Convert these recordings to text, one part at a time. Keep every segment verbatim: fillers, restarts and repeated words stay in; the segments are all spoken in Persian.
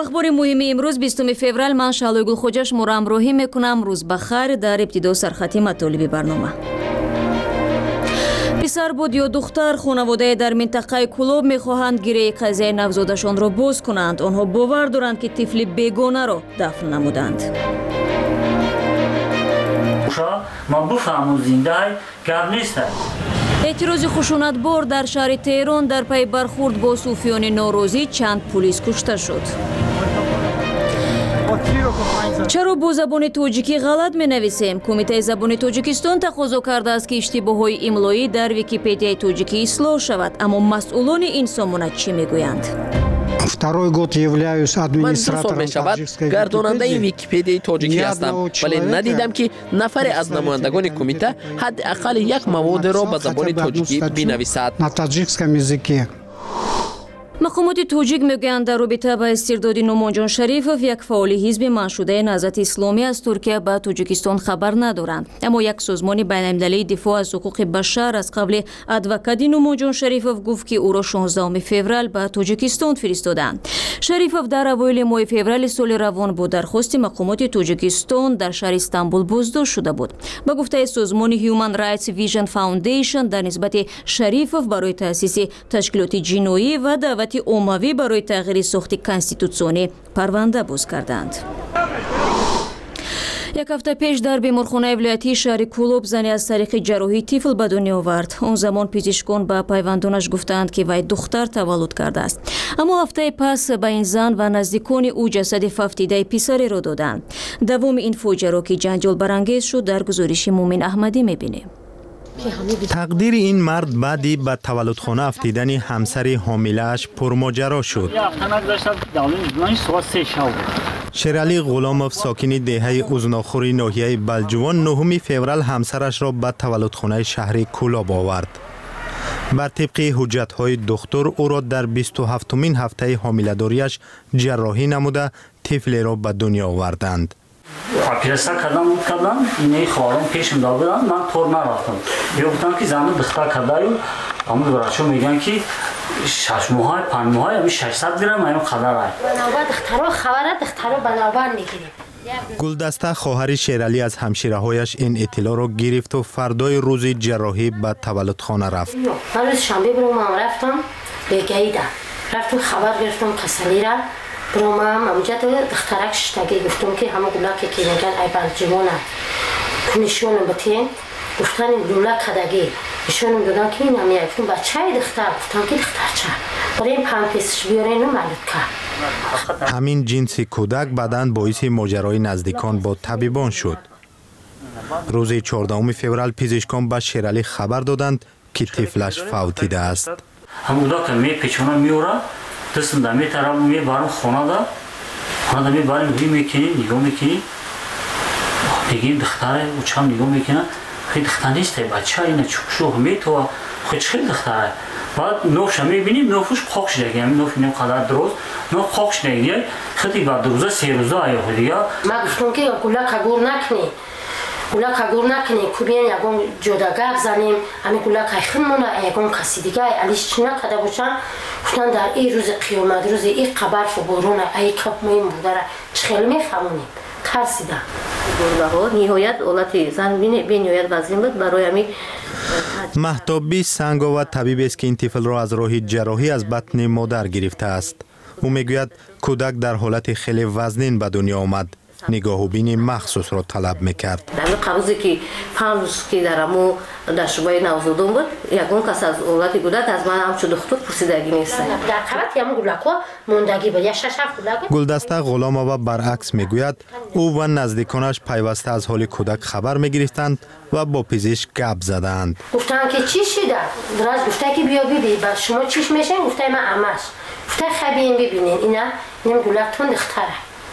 اخبار مهم امروز بیستم فوریه من شالوی گلخوجه شما را همراهی میکنم. روز بخیر. در ابتدا سرخطی مطالب برنامه. پسر بود یا دختر خانواده در منطقه کلوب میخواهند گیره قضیه نوزادشان را باز کنند. آنها باور دارند که طفل بیگانه را دفن نمودند. ما بفهمم زنده گپ نیست. اعتراض خشونتبار در شهر تهران در پی برخورد با صوفیان نوروزی چند پلیس کشته شد. چرا با زبان تاجیکی غلط می نویسیم؟ کمیته زبان تاجیکستان تقاضا کرده است که اشتباه‌های املایی در ویکی‌پدیای تاجیکی اصلاح شود، اما مسئولان این سامانه چی میگویند؟ من دو سال می شود گرداننده ویکی‌پدیای تاجیکی هستم، ولی ندیدم که نفر از نمایندگان کمیته حداقل یک مواد را به زبان تاجیکی بنویسد. مقامات تاجیک میگویند در رابطه با استرداد نومانجان شریفов یک فعال حزب منشوده نهضت اسلامی از ترکیه به تاجیکستان خبر ندارند، اما یک سازمان بین‌المللی دفاع از حقوق بشر از قبل ادوکات نومانجان شریفov گفت که او را شانزدهم فوریه به تاجیکستان فرستادند. شریفov در اوایل ماه فوریه سال روان با درخواست مقامات تاجیکستان در شهر استانبول بازداشت شده بود. به گفته سازمان هیومن رایتس ویژن فاوندیشن در نسبت شریفov برای تأسیس تشکیلات جنایی و دعوت عمومی برای تغییر ساخت کنستیتوسیونی پرونده باز کردند. یک هفته پیش در بیمارخانه ولایتی شهر کلوب زنی از طریق جراحی طفل به دنیا آورد. اون زمان پزشکان به پیوندانش گفتند که وی دختر تولد کرده است، اما هفته پس به این زن و نزدیکان او جسد ففتیده پسری را دادند. دوام این فاجعه را که جنجال برانگیز شد در گزارش مومن احمدی می‌بینیم. تقدیر این مرد بعدی به تولدخانه افتیدن همسر حامله‌اش پرماجرا شد. شیرعلی غلامov ساکن دهه اوزناخوری ناحیه بلجوان نهم فوریه همسرش را به تولدخانه شهر کلاب آورد. بر طبق حجت‌های دکتر او را در بیست و هفتمین هفته حامله‌داریش جراحی نموده طفل را به دنیا آوردند. اپریسا کردم بود کردم اینه خواهرم پیشم دار بودن، من طور نرفتم. یا بودن که زمان دختر کرده یو همون براشو میگن که شش ماه پنج ماه همی ششصد گرم همی قدر های بنابر دخترها خبره دخترها بنابر میگیریم. گلدسته خواهر شیرعلی از همشیره‌هایش این اطلاع را گرفت و فردای روز جراحی به تولدخانه رفت. من روز شنبه برام رفتم به گیده رفتم خبر گرفتم کسلی را برام هم اونجا دخترک شتگی گفتم که همه گلوکه که میگن ای بلجمانه کنشونم بتین گفتن این گلوک کدگی نشونم دادن که این همی گفتم بچه های دختر گفتم که دختر چه برای این پم پیسش بیارین و ملود کرد. همین جنس کودک بعداً باعث ماجرای نزدیکان با طبیبان شد. روز چهاردهم فوریه پزشکان به شیرعلی خبر دادند که طفلش فوتیده است. همون که می پیچونه میوره دستم دمی طرف میبرم خانه دا خانه دا میبرم روی میکنیم نگاه میکنیم میگیم دختره او چم نگاه میکنه خیلی دختر نیسته بچه اینه چکشو همه تو خیلی خیلی دختره بعد نوفش میبینیم نوفش خوک شده همین نوف اینیم قدر درست نوف خوک شده خیلی بعد روزه سه روزه آیا خودی ما گفتم که گلک گور نکنی گلک گور نکنی کوبین یکون جدا گپ زنیم همین گلک خیمونه یکون کسی دیگه علیش چی نکرده باشن گفتن در این روز قیامت روز این خبر فبرونه ای کپ مهم بوده را چخیل میخمونیم ترسیدم. نهایت اولتی زن بینیویت وزین بود برای همی مهتابی سنگاوت طبیب است که این طفل را از راه جراحی از بطن مادر گرفته است. او میگوید کودک در حالت خیلی وزنین به دنیا آمد. نگاه و بین مخصوص را طلب میکرد. در قبضی که پنج روز که در امو دشبای نوزادم بود یکون کس از اولاد کودک از من همچو دکتر پرسیدگی نیست. در قبط یمو گلکو موندگی بود یا شش هفت گلک. گلدسته غلامова برعکس میگوید او و نزدیکانش پیوسته از حال کودک خبر میگرفتند و با پزشک گپ زدند. گفتن که چی شده؟ درست گفته که بیا ببین بعد شما چیش میشین؟ گفته من عمش. گفته خبین ببینین اینا نیم گلکتون دختره.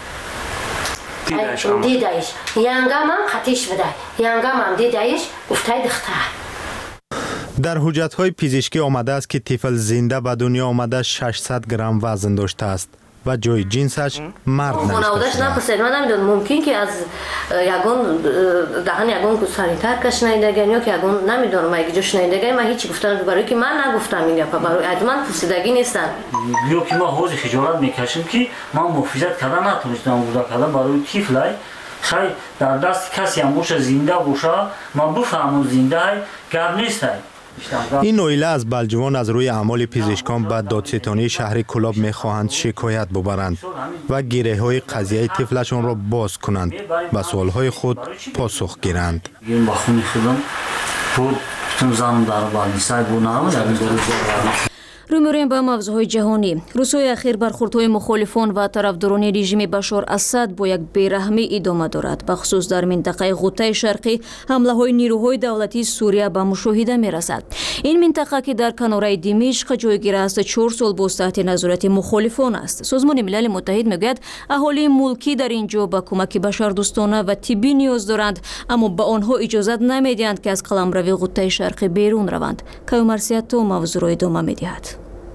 دیدایش یانگام هم خطیش بده یانگام هم دیدایش گفته دختر. در حجت‌های پزشکی آمده است که طفل زنده به دنیا آمده ششصد گرم وزن داشته است و جای جنسش مرد خانواده‌اش نشده. نپرسید. من نمیدونم ممکن که از یگان دهن یگان کو سانیتر کش شنیدگن یا که یگان نمیدونم اگه جو شنیدگن من هیچ گفتن برای که من نگفتم این گپا برای حتما پرسیدگی نیستن. یا که ما حوض خجالت میکشیم که من محافظت کردن نتونستم بودا کردن برای طفلای خیلی در دست کسی هم باشه زنده باشه من بفهمم زنده های گپ نیست. این نویله از بلجوان از روی اعمال پزشکان به دادستانی شهر کلاب میخواهند شکایت ببرند و گره های قضیه طفلشان را باز کنند و سوال های خود پاسخ گیرند. این با خونی خودم بود تون زنم در بالنیسای بونام در این روی می‌رویم به موضوعهای جهانی. روزهای اخیر برخوردهای مخالفان و طرفداران رژیم بشار اسد با یک بیرحمی ادامه دارد. بخصوص در منطقه غوطه شرقی حمله‌های نیروهای دولتی سوریه به مشاهده می‌رسد. این منطقه که در کناره دمشق جایگیر است چهار سال با تحت نظارت مخالفان است. سازمان ملل متحد میگوید اهالی ملکی در اینجا به کمک بشردوستانه و طبی نیاز دارند، اما به آنها اجازه نمی‌دهند که از قلمرو غوطه شرقی بیرون روند. کیومرسیاتو موضوع را ادامه می‌دهد.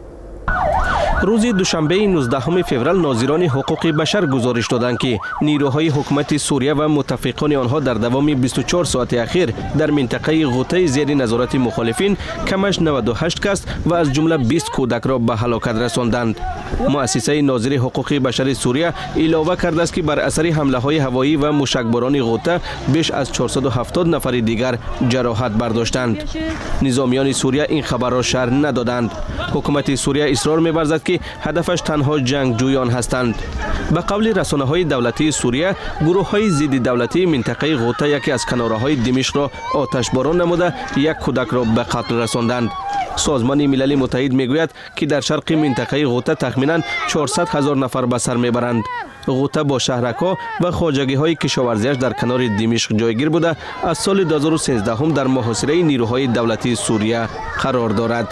روز دوشنبه نوزدهم فوریه ناظران حقوق بشر گزارش دادند که نیروهای حکومت سوریه و متفقان آنها در دوام بیست و چهار ساعت اخیر در منطقه غوطه زیر نظارت مخالفین کمش نود و هشت کس و از جمله بیست کودک را به هلاکت رساندند. مؤسسه ناظر حقوق بشر سوریه علاوه کرده است که بر اثر حمله های هوایی و موشکباران غوطه بیش از چهارصد و هفتاد نفر دیگر جراحت برداشتند. نظامیان سوریه این خبر را شرح ندادند. حکومت سوریه اصرار می‌ورزد که هدفش تنها جنگجویان هستند. به قول رسانه‌های دولتی سوریه، گروه‌های ضد دولتی منطقه غوطه یکی از کناره‌های دمشق را آتشباران نموده یک کودک را به قتل رساندند. سازمان ملل متحد میگوید که در شرق منطقه غوطه تخمیناً چهارصد هزار نفر به سر میبرند. غوطه با شهرک‌ها و خواجگی‌های کشاورزیش در کنار دمشق جایگیر بوده از سال دو هزار و سیزده هم در محاصره نیروهای دولتی سوریه قرار دارد.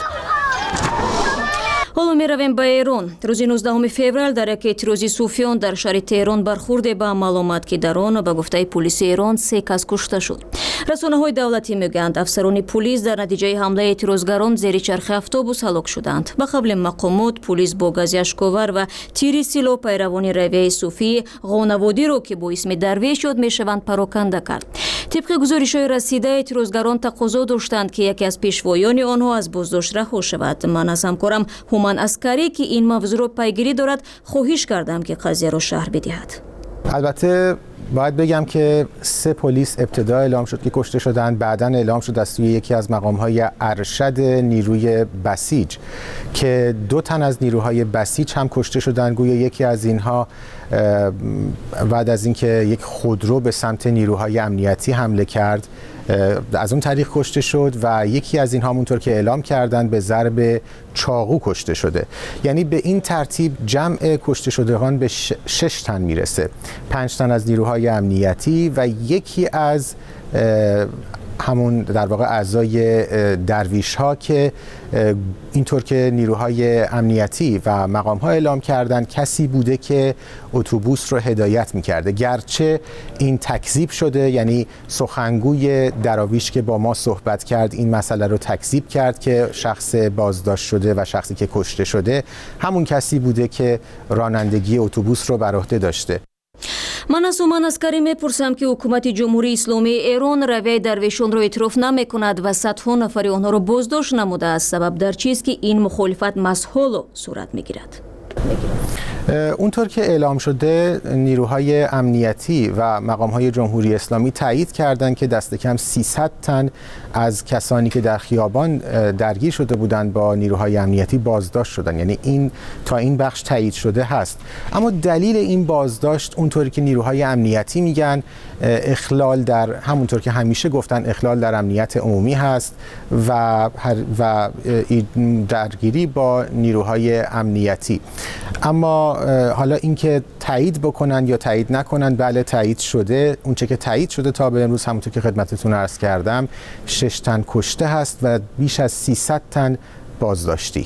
حالا می رویم به ایران. روز نوزدهم فوریه در یک اعتراضی صوفیان در شهر تهران برخورد به معلومات که در آن به گفته پلیس ایران سه کس کشته شد. رسانه‌های دولتی میگویند افسران پلیس در نتیجه حمله اعتراضگران زیر چرخ اتوبوس هلاک شدند. به قبل مقامات پلیس با گاز اشک‌آور و تیر سیلو پیروان رویه صوفی قانوادی را که با اسم درویش شد میشوند پراکنده کرد. طبق گزارش‌های رسیده اعتراضگران تقاضا داشتند که یکی از پیشوایان آنها از بازداشت رها شود. من از همکارم هومن اسکری که این موضوع را پیگیری دارد خواهش کردم که قضیه را شرح بدهد. البته باید بگم که سه پلیس ابتدا اعلام شد که کشته شدند، بعداً اعلام شد از سوی یکی از مقام‌های ارشد نیروی بسیج که دو تن از نیروهای بسیج هم کشته شدند. گویا یکی از اینها بعد از اینکه یک خودرو به سمت نیروهای امنیتی حمله کرد از اون طریق کشته شد و یکی از اینها همونطور که اعلام کردند به ضرب چاقو کشته شده. یعنی به این ترتیب جمع کشته شدگان به شش تن میرسه، پنج تن از نیروهای امنیتی و یکی از همون در واقع اعضای درویش ها که اینطور که نیروهای امنیتی و مقام ها اعلام کردند کسی بوده که اتوبوس رو هدایت میکرده. گرچه این تکذیب شده، یعنی سخنگوی دراویش که با ما صحبت کرد این مسئله رو تکذیب کرد که شخص بازداشت شده و شخصی که کشته شده همون کسی بوده که رانندگی اتوبوس رو بر عهده داشته. من از هومن اسکری میپرسم که حکومت جمهوری اسلامی ایران رویه درویشان را اعتراف نمیکند و صدها نفر آنها را بازداشت نموده است. سبب در چیست که این مخالفت مسحول صورت میگیرد؟ اونطور که اعلام شده نیروهای امنیتی و مقام‌های جمهوری اسلامی تایید کردند که دست کم سیصد تن از کسانی که در خیابان درگیر شده بودند با نیروهای امنیتی بازداشت شدند. یعنی این تا این بخش تایید شده هست. اما دلیل این بازداشت اونطوری که نیروهای امنیتی میگن اخلال در همونطور که همیشه گفتن اخلال در امنیت عمومی هست و و درگیری با نیروهای امنیتی. اما حالا اینکه تایید بکنن یا تایید نکنن، بله تایید شده. اونچه که تایید شده تا به امروز همونطور که خدمتتون عرض کردم شش تن کشته هست و بیش از سیصد تن بازداشتی.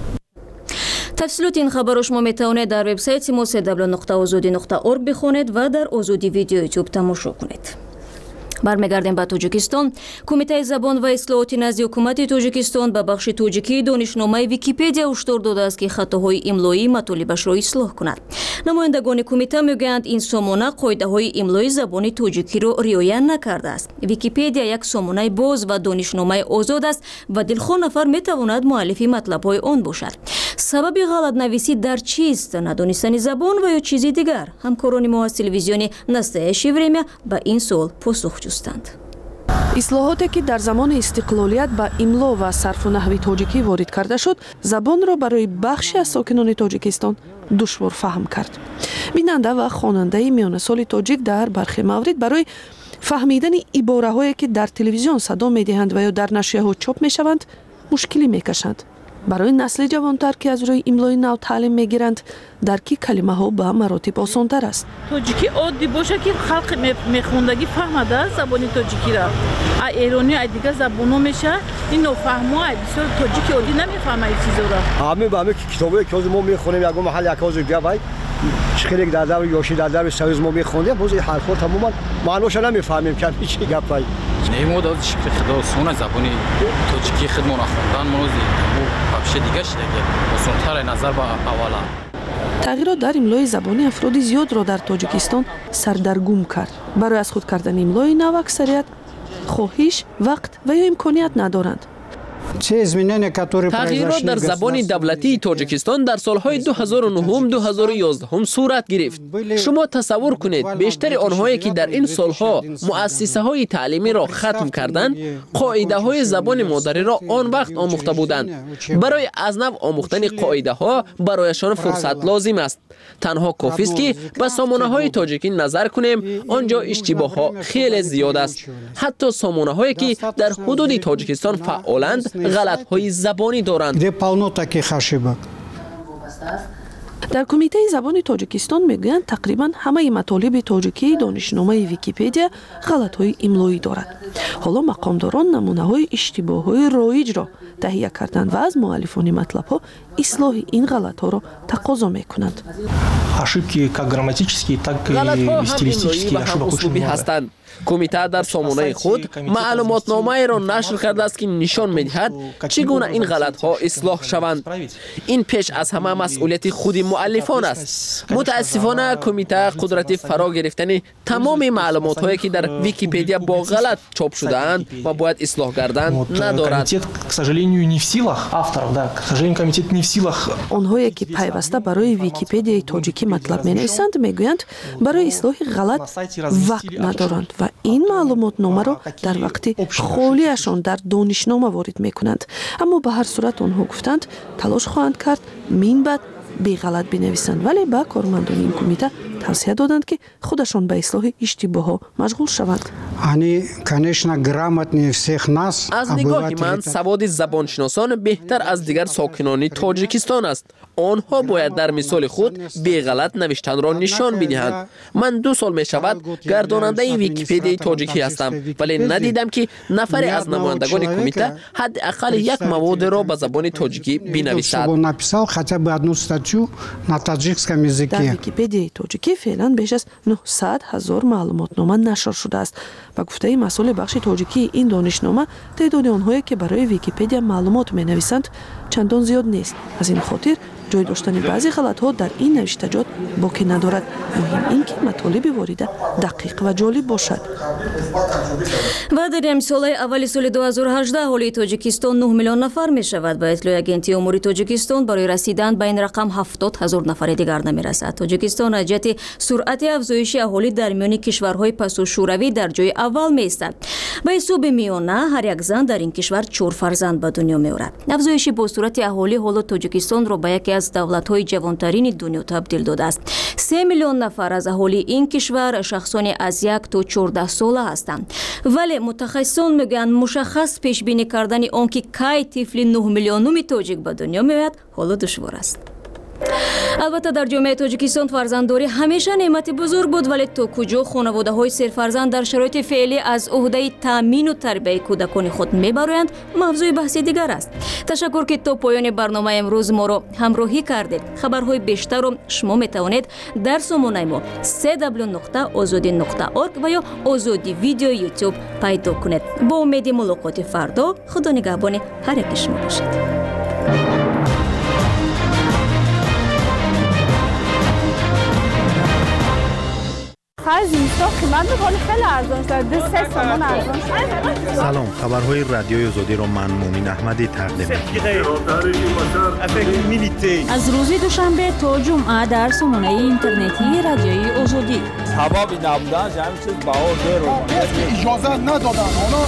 تفصیلات این خبر را شما میتوانید در وبسایت ما دبلیو دبلیو دبلیو نقطه آزادی نقطه اورگ بخوانید و در آزادی ویدیو یوتیوب تماشا کنید. бармегардем ба тоҷикистон. Кумитаи забон ва ислоҳоти назди ҳукумати тоҷикистон ба бахши тоҷикии донишномаи Википедия ҳушдор додааст ки хатоҳои имлоӣ матолибашро ислоҳ кунад. намояндагони кумита мегӯянд ин сомона қоидаҳои имлои забони тоҷикиро риоя накардааст. Википедия як сомонаи боз ва донишномаи озод аст ва дилхоҳ нафар метавонад муаллифи матлабҳои он бошад. сабаби ғалатнависӣ дар чист? Надонистани забон ва ё чизи дигар? ҳамкорони мо аз телевизиони «Настоящее время» ба ин суол посух ҷустанд. ислоҳоте ки дар замони истиқлолият ба имло ва сарфу наҳви тоҷикӣ ворид карда шуд, забонро барои бахши аз сокинони Тоҷикистон душвор фаҳм кард. бинанда ва хонандаи миёнасоли тоҷик дар бархе маврид барои фаҳмидани ибораҳое ки дар телевизион садо медиҳанд ва ё дар нашрияҳо чоп мешаванд мушкилӣ мекашанд. барои насли ҷавонтар ки аз рӯи имлои нав таълим мегиранд, дарки калимаҳо ба маротиб осонтар аст. тоҷикӣ оддӣ боша ки халқи мехондагӣ фаҳмада забони тоҷикиро. ай эронӣ ай дигар забонҳо меша ин нофаҳмо ай бисёр тоҷики оддӣ намефаҳма ин чизоро. ҳамин ба ҳамин китобое ки ҳозир мо мехонем ягон маҳал як ҳозир гавай хеле дар даври ёшӣ дар даври союз мо мехондем боз ин ҳарфҳо тамоман маъноша намефаҳмем ки ҳамин чи гапай. мо дар шикли худо осона забони тоҷикӣ худмона хондан мози вообще дигар шидаги осонтаре назар ба аввала. тағйирот дар имлои забони афроди зиёдро дар Тоҷикистон сардаргум кард. барои аз худ кардани имлои нав аксарият хоҳиш, вақт ва ё имконият надоранд. тағйирот дар забони давлатии Тоҷикистон дар солҳои ду ҳазору нӯҳум ду ҳазору ёздаҳум сурат гирифт. шумо тасаввур кунед, бештари онҳое ки дар ин солҳо муассисаҳои таълимиро хатм карданд, қоидаҳои забони модариро он вақт омӯхта буданд. барои аз нав омӯхтани қоидаҳо барояшон фурсат лозим аст. танҳо кофист ки ба сомонаҳои тоҷикӣ назар кунем, он ҷо иштибоҳҳо хеле зиёд аст. ҳатто сомонаҳое ки дар ҳудуди Тоҷикистон фаъоланд ғалатҳои забонӣ доранд. дар кумитаи забони Тоҷикистон мегӯянд тақрибан ҳамаи матолиби тоҷикии донишномаи Википедия ғалатҳои имлоӣ дорад. ҳоло мақомдорон намунаҳои иштибоҳҳои роиҷро таҳия карданд ва аз муаллифони матлабҳо ислоҳи ин ғалатҳоро тақозо мекунанд. ошибки как грамматические, так и стилистические ошибок очень ҳастанд. кумита дар сомонаи худ маълумотномаеро нашр кардааст ки нишон медиҳад чӣ гуна ин ғалатҳо ислоҳ шаванд. ин пеш аз ҳама масъулияти худи муаллифон аст. мутаассифона кумита қудрати фаро гирифтани тамоми маълумотҳое ки дар Википедия бо ғалат чоп шудаанд ва бояд ислоҳ гарданд надорад. К сожалению, не в силах авторов, да, к сожалению, комитет не в силах. онҳое ки пайваста барои Википедияи тоҷикӣ матлаб менависанд мегӯянд барои ислоҳи ғалат вақт надоранд ва ин маълумотномаро дар вақти холиашон дар донишнома ворид мекунанд. аммо ба ҳар сурат онҳо гуфтанд талош хоҳанд кард минбаъд беғалат бинависанд, вале ба кормандони ин кумита тавсия доданд ки худашон ба ислоҳи иштибоҳҳо машғул шаванд. аз нигоҳи ман саводи забоншиносон беҳтар аз дигар сокинони Тоҷикистон аст. онҳо бояд дар мисоли худ беғалат навиштанро нишон бидиҳанд. ман ду сол мешавад гардонандаи Википедияи тоҷикӣ ҳастам, вале надидам ки нафаре аз намояндагони кумита ҳадди аққали як маводеро ба забони тоҷикӣ бинависад. дар Википедияи тоҷикӣ феълан беш аз нуҳсад ҳазор маълумотнома нашр шудааст. ба гуфтаи масъули бахши тоҷикии ин донишнома теъдоди онҳое ки барои Википедия маълумот менависанд чандон зиёд нест. аз ин хотир ҷой доштани баъзе ғалатҳо дар ин навиштаҷот боқӣ надорад. муҳим ин ки матолиби ворида дақиқ ва ҷолиб бошад. ва дар ямсолаи аввали соли ду ҳазору ҳаждаҳ ҳолии Тоҷикистон нӯҳ миллион нафар мешавад. ба итлои агентии умури Тоҷикистон барои расидан ба ин рақам ҳафтод ҳазор нафаре дигар намерасад. Тоҷикистон аз ҷиҳати суръати афзоиши аҳолӣ дар миёни кишварҳои пасушӯравӣ дар ҷои аввал меистад. ба ҳисоби миёна ҳар як зан дар ин кишвар чор фарзанд ба дунё меорад. афзоиши бо суръати аҳолӣ ҳоло Тоҷикистонро ба яке аз давлатҳои ҷавонтарини дунё табдил додааст. се миллион нафар аз аҳолии ин кишвар шахсоне аз як то чордаҳ сола ҳастанд. вале мутахассисон мегӯянд мушаххас пешбинӣ кардани он ки кай тифли нӯҳ миллионуми тоҷик ба дунё меояд ҳоло душвор аст. البته در جامعه تاجیکستان فرزندداری همیشه نعمت بزرگ بود، ولی تا کجا خانواده‌های سرفرزند در شرایط فعلی از عهده تامین و تربیت کودکان خود میبرند موضوع بحثی دیگر است. تشکر که تا پایان برنامه امروز ما را همراهی کردید. خبرهای بیشتر را شما میتوانید در سامانه ما سه دبلیو نقطه آزادی نقطه اورگ و یا آزادی ویدیو یوتیوب پیدا کنید. با امید ملاقات فردا. خدا نگهبان هر یک شما باشد. سلام، خبرهای رادیوی آزادی را من مومین احمدی تقدیم می‌کنم. از روز دوشنبه تا جمعه در سامانه اینترنتی رادیوی آزادی. سبب نبودن همین چیز بهار داره. اجازه ندادن.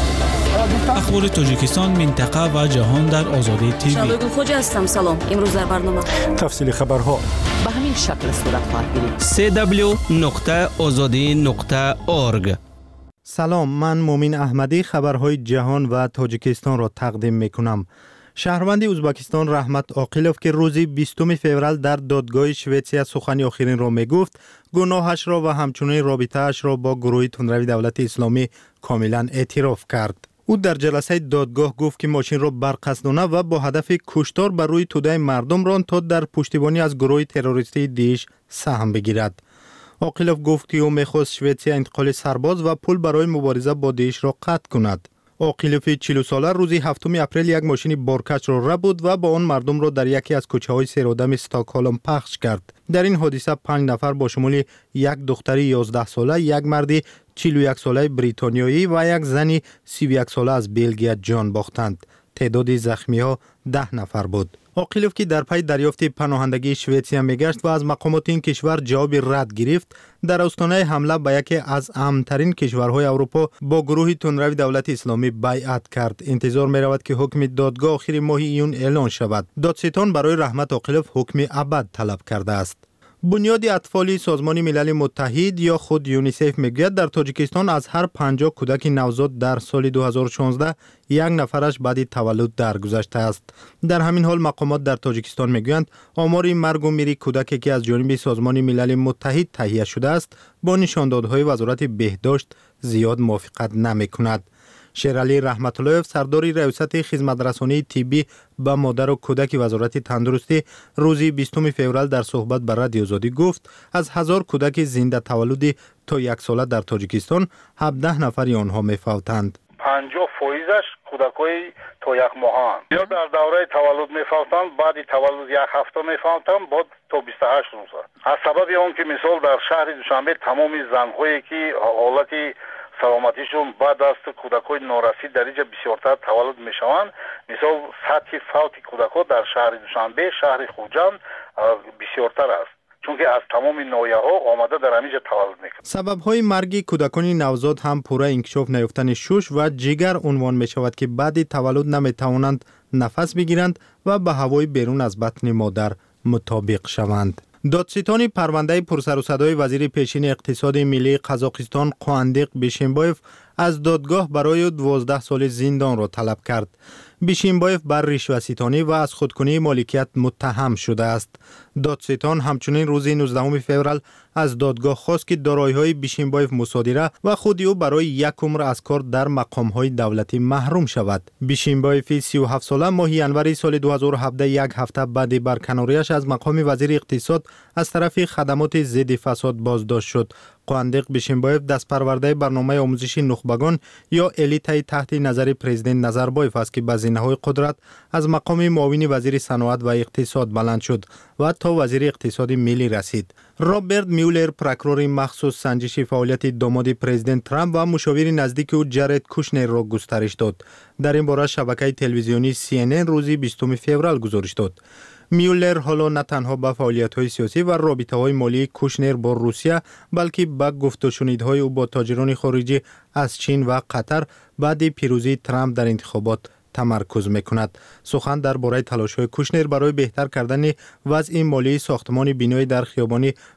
اخبار تاجیکستان، منطقه و جهان در آزادی تیوی. شادو خوجا هستم. سلام. امروز در برنامه تفصیل خبرها به همین شکل صورت خواهد گرفت. سه دبلیو نقطه آزادی نقطه اورگ. سلام، من مومین احمدی خبرهای جهان و تاجیکستان را تقدیم میکنم. شهروند ازبکستان رحمت عاقلوف که روز بیستم فوریه در دادگاه شویتسیا سخن آخرین را میگفت، گناهش را و همچنین رابطه‌اش را با گروه تندروی دولت اسلامی کاملا اعتراف کرد. او در جلسه دادگاه گفت که ماشین را برقصدانه و با هدف کشتار بر روی توده مردم راند تا در پشتیبانی از گروه تروریستی دیش سهم بگیرد. عاقلوف گفت که او می‌خواست شویتسیا انتقال سرباز و پول برای مبارزه با دیش را قطع کند. عاقلوف چهل ساله روز هفتم اپریل یک ماشین بارکش را رد بود و با آن مردم را در یکی از کوچه‌های سرآدم استکهلم پخش کرد. در این حادثه پنج نفر با شمول یک دختر یازده ساله، یک مرد چهل و یک ساله بریتانیایی و یک زن سی و یک ساله از بلژیک جان باختند. تعداد زخمی‌ها ده نفر بود. عاقلوف که در پی دریافت پناهندگی شویتسیا میگشت و از مقامات این کشور جواب رد گرفت، در آستانه حمله به یکی از امن‌ترین کشورهای اروپا با گروه تندروی دولت اسلامی بیعت کرد. انتظار می رود که حکم دادگاه آخر ماه ایون اعلان شود. دادستان برای رحمت عاقلوف حکم ابد طلب کرده است. بنیاد اطفال سازمان ملل متحد یا خود یونیسف میگوید در تاجیکستان از هر پنجاه کودک نوزاد در سال دو هزار و شانزده یک نفرش بعد تولد درگذشته است. در همین حال مقامات در تاجیکستان میگویند آمار مرگ و میر کودکی که از جانب سازمان ملل متحد تهیه شده است با نشاندادهای وزارت بهداشت زیاد موافقت نمیکند. شیرعلی رحمت الله سردار ریاست خدمترسانی طبی به مادر و کودک وزارت تندرستی روز بیستم فوریه در صحبت با رادیو آزادی گفت از هزار کودک زنده تولد تا یک ساله در تاجیکستان هفده نفری آنها میفوتند. پنجاه فیصدش کودکای تا یک ماهند یا در دوره تولد میفوتند، بعد تولد یک هفته میفوتند، بعد تا بیست و هشت روز. از سبب اون که مثال در شهر دوشنبه تمام زنهایی که حالت سلامتیشون بعد از کودکای نارسید در اینجا بسیارتر تولد میشوند، مثال سطح فوت کودکان در شهر دوشنبه، شهر خوجند بسیارتر است، چون که از تمام ناحیه ها آمده در همینجا تولد میکنند. سبب های مرگ کودکان نوزاد هم پوره انکشاف نیافتن شش و جگر عنوان می شود که بعد تولد نمی توانند نفس بگیرند و به هوای بیرون از بطن مادر مطابق شوند. دادستان پرونده پرسر و صدای وزیر پیشین اقتصاد ملی قزاقستان قواندیق بیشیمبایف از دادگاه برای دوازده سال زندان را طلب کرد. بیشیمبایف بر رشوه‌ستانی و از خودکنی مالکیت متهم شده است. دادستان همچنین روز نوزدهم فوریه از دادگاه خواست که دارایی‌های بیشیمبایف مصادره و خود او برای یک عمر از کار در مقام‌های دولتی محروم شود. بیشیمبایف سی و هفت ساله ماه ینوری سال دو هزار و هفده یک هفته بعد برکناریش از مقام وزیر اقتصاد از طرف خدمات ضد فساد بازداشت شد. قواندیق بیشیمبایف دست پرورده برنامه آموزش نخبگان یا الیت تحت نظر پرزیدنت نظربایف است که به زینه‌های قدرت از مقام معاون وزیر صنعت و اقتصاد بلند شد و تا وزیر اقتصاد ملی رسید. رابرت میولر پروکورور مخصوص سنجش فعالیت داماد پرزیدنت ترامپ و مشاور نزدیک او جارد کوشنر را گسترش داد. در این باره شبکه تلویزیونی سی ان ان روز بیستم فوریه گزارش داد. میولر حالا نه تنها به فعالیت‌های سیاسی و رابطه‌های مالی کوشنر با روسیه بلکه به گفت و شنیدهای او با تاجران خارجی از چین و قطر بعد پیروزی ترامپ در انتخابات تمرکز میکند. سخن درباره تلاش‌های کوشنر برای بهتر کردن وضع مالی ساختمان بینایی در خیابان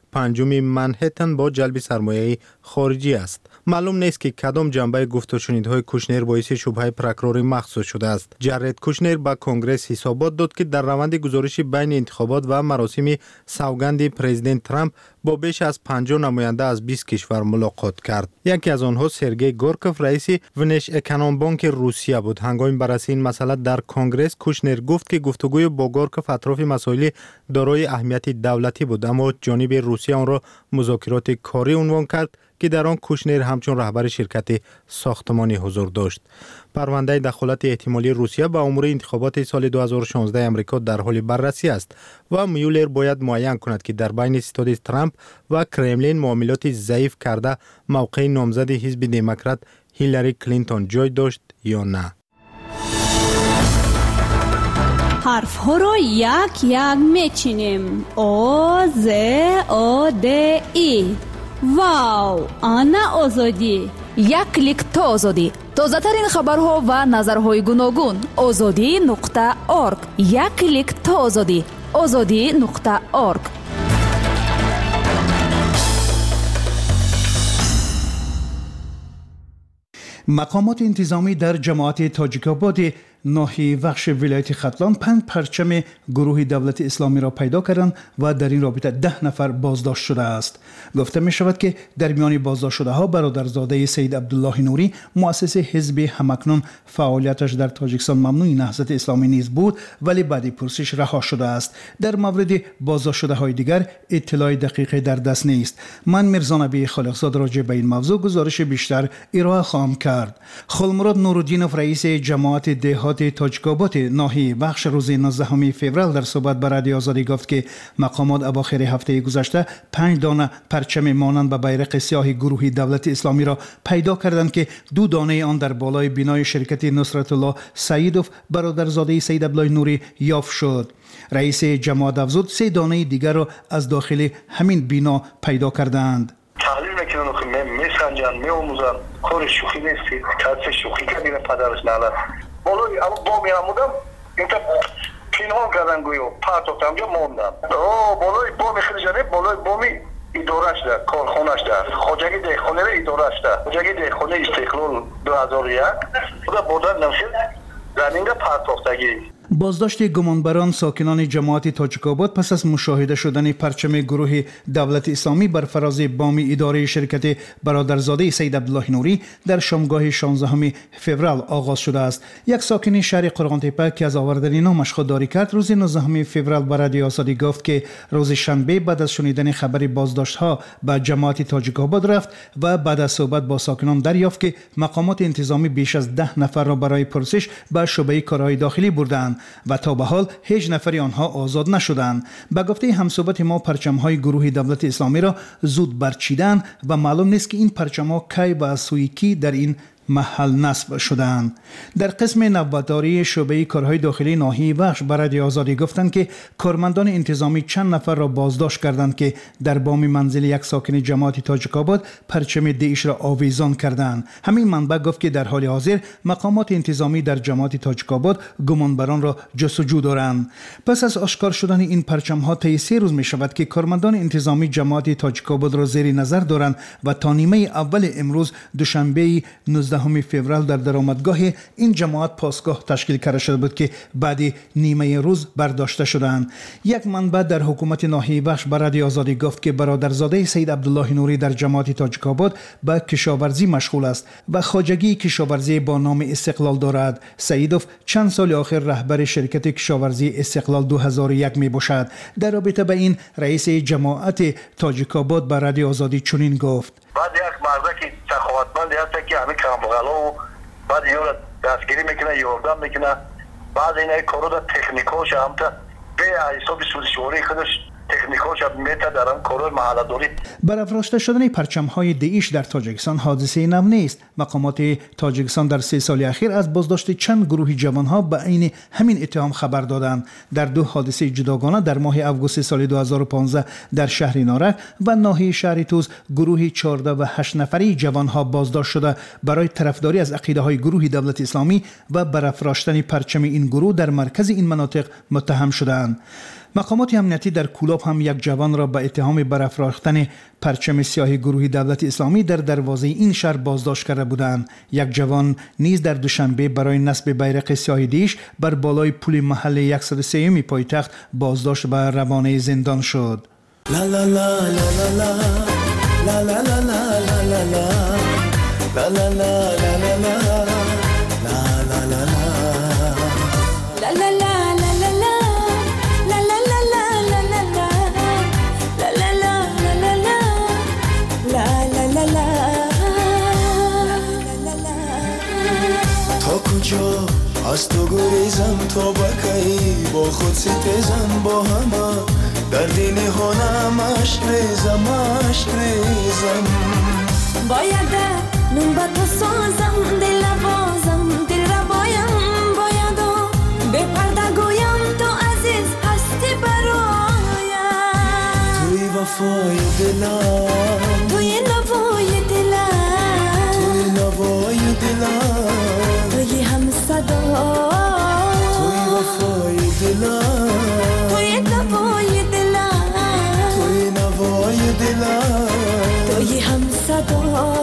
پنجم منهتن با جلب سرمایه خارجی است. معلوم نیست که کدام جنبه گفت و شنیدهای کوشنر باعث شبهه پروکورور مخصوص شده است. جارد کوشنر با کنگره حسابات داد که در روند گزارش بین انتخابات و مراسم سوگند پرزیدنت ترامپ با بیش از پنجاه نماینده از بیست کشور ملاقات کرد. یکی از آنها سرگئی گورکوف رئیس ونش اکانوم بانک روسیه بود. هنگام بررسی این مسئله در کنگره کوشنر گفت که گفتگوی با گورکوف اطراف مسائل دارای اهمیت دولتی بود، اما جانب روسیه آن را مذاکرات کاری عنوان کرد که در آن کوشنر همچون رهبر شرکت ساختمانی حضور داشت. پرونده دخالت احتمالی روسیه به امور انتخابات سال دو هزار و شانزده امریکا در حال بررسی است و میولر باید معین کند که در بین ستاد ترامپ و کرملین معاملات ضعیف کرده موقع نامزد حزب دموکرات هیلاری کلینتون جای داشت یا نه. حرف ها رو یک یک میچینیم. او ز او د ای. واو، آنا آزادی. یک کلیک تا آزادی. تازه ترین خبرها و نظرهای گوناگون. آزادی نقطه اورگ. یک کلیک تا آزادی. آزادی نقطه اورگ. مقامات انتظامی در جماعت تاجیک‌آباد ناحیه وخش ولایت ختلان پنج پرچم گروه دولت اسلامی را پیدا کردند و در این رابطه ده نفر بازداشت شده است. گفته می شود که در میان بازداشت شده ها برادرزاده سید عبدالله نوری مؤسس حزب همکنون فعالیتش در تاجیکستان ممنوع نهضت اسلامی نیز بود ولی بعد پرسش رها شده است. در مورد بازداشت شده های دیگر اطلاع دقیقی در دست نیست. من میرزا نبی خالقزاد راجع به این موضوع گزارش بیشتر ارائه خواهم کرد. خلمراد نورالدینوف رئیس جماعت دهات تاجیک‌آباد ناحیه بخش روز نوزدهم فوریه در صحبت با رادیو آزادی گفت که مقامات اواخر هفته گذشته پنج دانه پرچم مانند به بیرق سیاه گروه دولت اسلامی را پیدا کردند که دو دانه آن در بالای بنای شرکت نصرت الله سیدوف برادرزاده سید عبدالله نوری یافت شد. رئیس جماعت افزود سه دانه دیگر را از داخل همین بنا پیدا کردند. تحلیل میکنن که میسنجن میآموزن کار شوخی نیست، کار شوخی کردن پدرش ناله بالای اما با میامودم اینتا پینهان کردن گویو پرتو تامجا موندم او بالای با خیلی جنه بالای بامی ادارهش در کارخانهش در خواجگی دهخانه را ادارهش در خواجگی دهخانه استقلال دو هزار و یک بوده بودن نمشید زمینده پرتاختگی. بازداشت گمانبران ساکنان جماعت تاجیک‌آباد پس از مشاهده شدن پرچم گروه دولت اسلامی بر فراز بام اداره شرکت برادرزاده سید عبدالله نوری در شامگاه شانزدهم فوریه آغاز شده است. یک ساکن شهر قرغان‌تپه که از آوردن نامش خودداری کرد روز نوزدهم فوریه به رادیو آزادی گفت که روز شنبه بعد از شنیدن خبر بازداشت‌ها به جماعت تاجیک‌آباد رفت و بعد از صحبت با ساکنان دریافت که مقامات انتظامی بیش از ده نفر را برای پرسش به شعبه کارهای داخلی بردند و تا به حال هیچ نفری آنها آزاد نشدند. به گفته همصحبت ما پرچم‌های گروه دولت اسلامی را زود برچیدند و معلوم نیست که این پرچم‌ها کی و از سوی کی در این محل نصب شدند. در قسم نوبتداری شعبه کارهای داخلی ناحیه وخش به رادیو آزادی گفتند که کارمندان انتظامی چند نفر را بازداشت کردند که در بام منزل یک ساکن جماعت تاجیک‌آباد پرچم داعش را آویزان کردند. همین منبع گفت که در حال حاضر مقامات انتظامی در جماعت تاجیک‌آباد گمانبران را جستجو دارند. پس از آشکار شدن این پرچم‌ها طی سه روز می شود که کارمندان انتظامی جماعت تاجیک‌آباد را زیر نظر دارند و تا نیمه اول امروز دوشنبه نوزدهم فوریه در درآمدگاه این جماعت پاسگاه تشکیل کرده شده بود که بعد نیمه روز برداشته شدند. یک منبع در حکومت ناحیه بخش به رادیو آزادی گفت که برادرزاده سید عبدالله نوری در جماعت تاجیک‌آباد به کشاورزی مشغول است و خواجگی کشاورزی با نام استقلال دارد. سیدوف چند سال آخر رهبر شرکت کشاورزی استقلال دو هزار و یک می باشد. در رابطه با این رئیس جماعت تاجیک‌آباد به رادیو آزادی چنین گفت: بعد یک مرد که سخاوتمند هست که همه کمبغلا و بعد اینا را دستگیری میکنه، یاردم میکنه، بعد این کارو دا تکنیکاش هم تا به حساب سوزشواری خودش تکنیکاش هم میته در هم کارو محله داری. برافراشته شدن پرچم‌های داعش در تاجیکستان حادثه نو نیست. مقامات تاجیکستان در سه سال اخیر از بازداشت چند گروه جوانها به عین همین اتهام خبر دادند. در دو حادثه جداگانه در ماه آگوست سال دو هزار و پانزده در شهر نارک و ناحیه شهر توز گروه چهارده و هشت نفری جوانها بازداشت شده برای طرفداری از عقیده‌های گروه دولت اسلامی و برافراشتن پرچم این گروه در مرکز این مناطق متهم شدند. مقامات امنیتی در کولاب هم یک جوان را به اتهام برافراختن پرچم سیاه گروه دولت اسلامی در دروازه این شهر بازداشت کرده بودند. یک جوان نیز در دوشنبه برای نصب بیرق سیاه دیش بر بالای پل محل صد و سه پایتخت بازداشت به روانه زندان شد. لا لا لا لا لا لا لا لا لا لا لا لا لا لا لا لا کجا از تو گریزم تا بکی با خود ستیزم با همه در دین هنم عشق ریزم عشق ریزم باید نون با تو سازم دل بازم دل را بایم باید به پرده گویم تو عزیز هستی برایم توی وفای دلم توی نوای دلم توی نوای دلم توی هم صدا توی وفای دلم توی نوای دلم توی نوای دلم توی هم صدا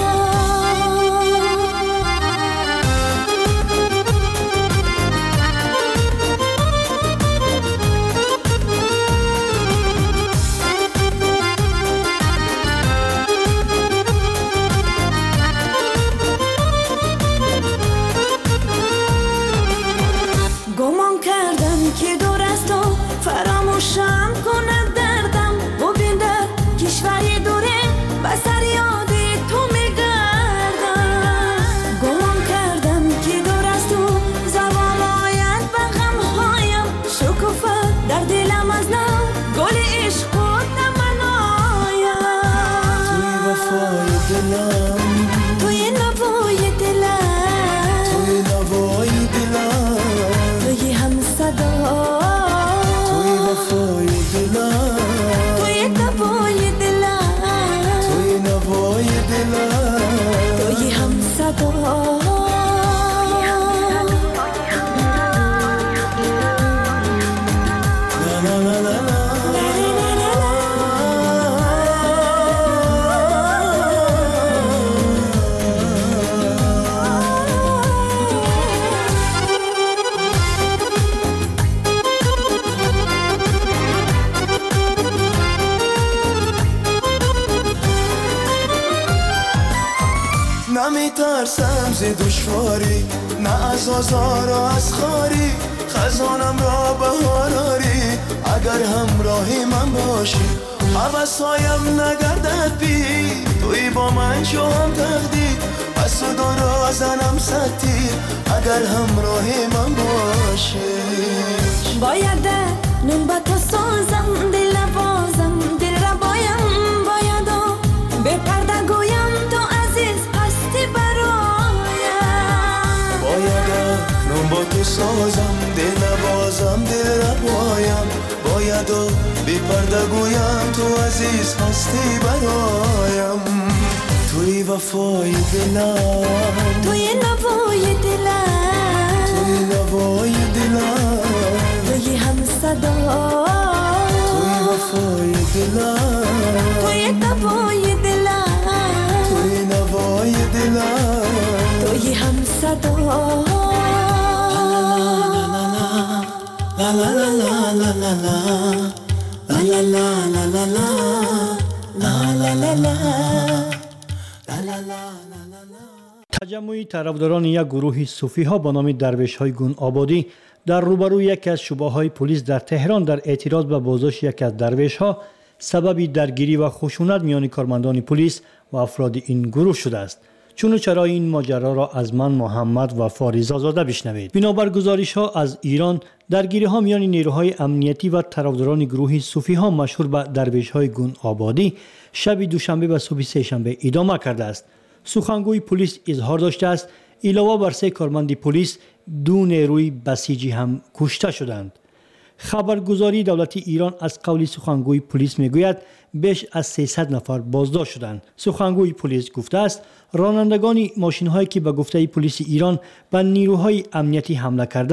فراموشم کند دردم ببین در کشوری دوره بسر یاد تو میگردم گمان کردم که دور از تو زوال آید به غمهایم شکوفه در دلم از نو گل عشق خود نمنایم توی وفای دلم توی نوای دلم توی نوای دلم توی هم صدا توی دلم توی نوای دلم توی نوای دلم توی هم صدا نمیترسم ز دشواری نه از آزار و از خاری خزانم را بهاراری اگر همراهی من باشی حوثایم نگردد بی توی با من شو هم تقدیر پس و دارا زنم ستیر اگر همراهی من باشی باید نون با تو سازم دل بازم دل را بایم باید به پرده گویم تو عزیز هستی برایم باید نون با تو سازم دل بازم دل را بایم باید بی پرده گویم تو عزیز هستی برایم توی وفای دلم توی نوای دلم توی نوای دلم توی هم صدا توی وفای دلم توی نوای دلم توی نوای دلم توی هم صدا لا لا لا لا لا لا لا لا لا لا لا لا لا لا لا تجمع طرفداران یک گروه صوفی ها با نام درویش های گون آبادی در روبروی یکی از شعبه های پلیس در تهران در اعتراض به بازداشت یکی از درویش ها سبب درگیری و خشونت میان کارمندان پلیس و افراد این گروه شده است. چون و چرای این ماجرا را از من محمد و فاریزا زاده بشنوید. بنابر گزارش ها از ایران درگیری ها میان نیروهای امنیتی و طرفداران گروه صوفی ها مشهور به درویش های گون آبادی شب دوشنبه و صبح سه شنبه ادامه کرده است. سخنگوی پلیس اظهار داشته است علاوه بر سه کارمند پلیس دو نیروی بسیجی هم کشته شدند. خبرگزاری دولت ایران از قول سخنگوی پلیس میگوید بیش از سیصد نفر بازداشت شدند. سخنگوی پلیس گفته است رانندگان ماشین هایی که به گفته پلیس ایران به نیروهای امنیتی حمله کردند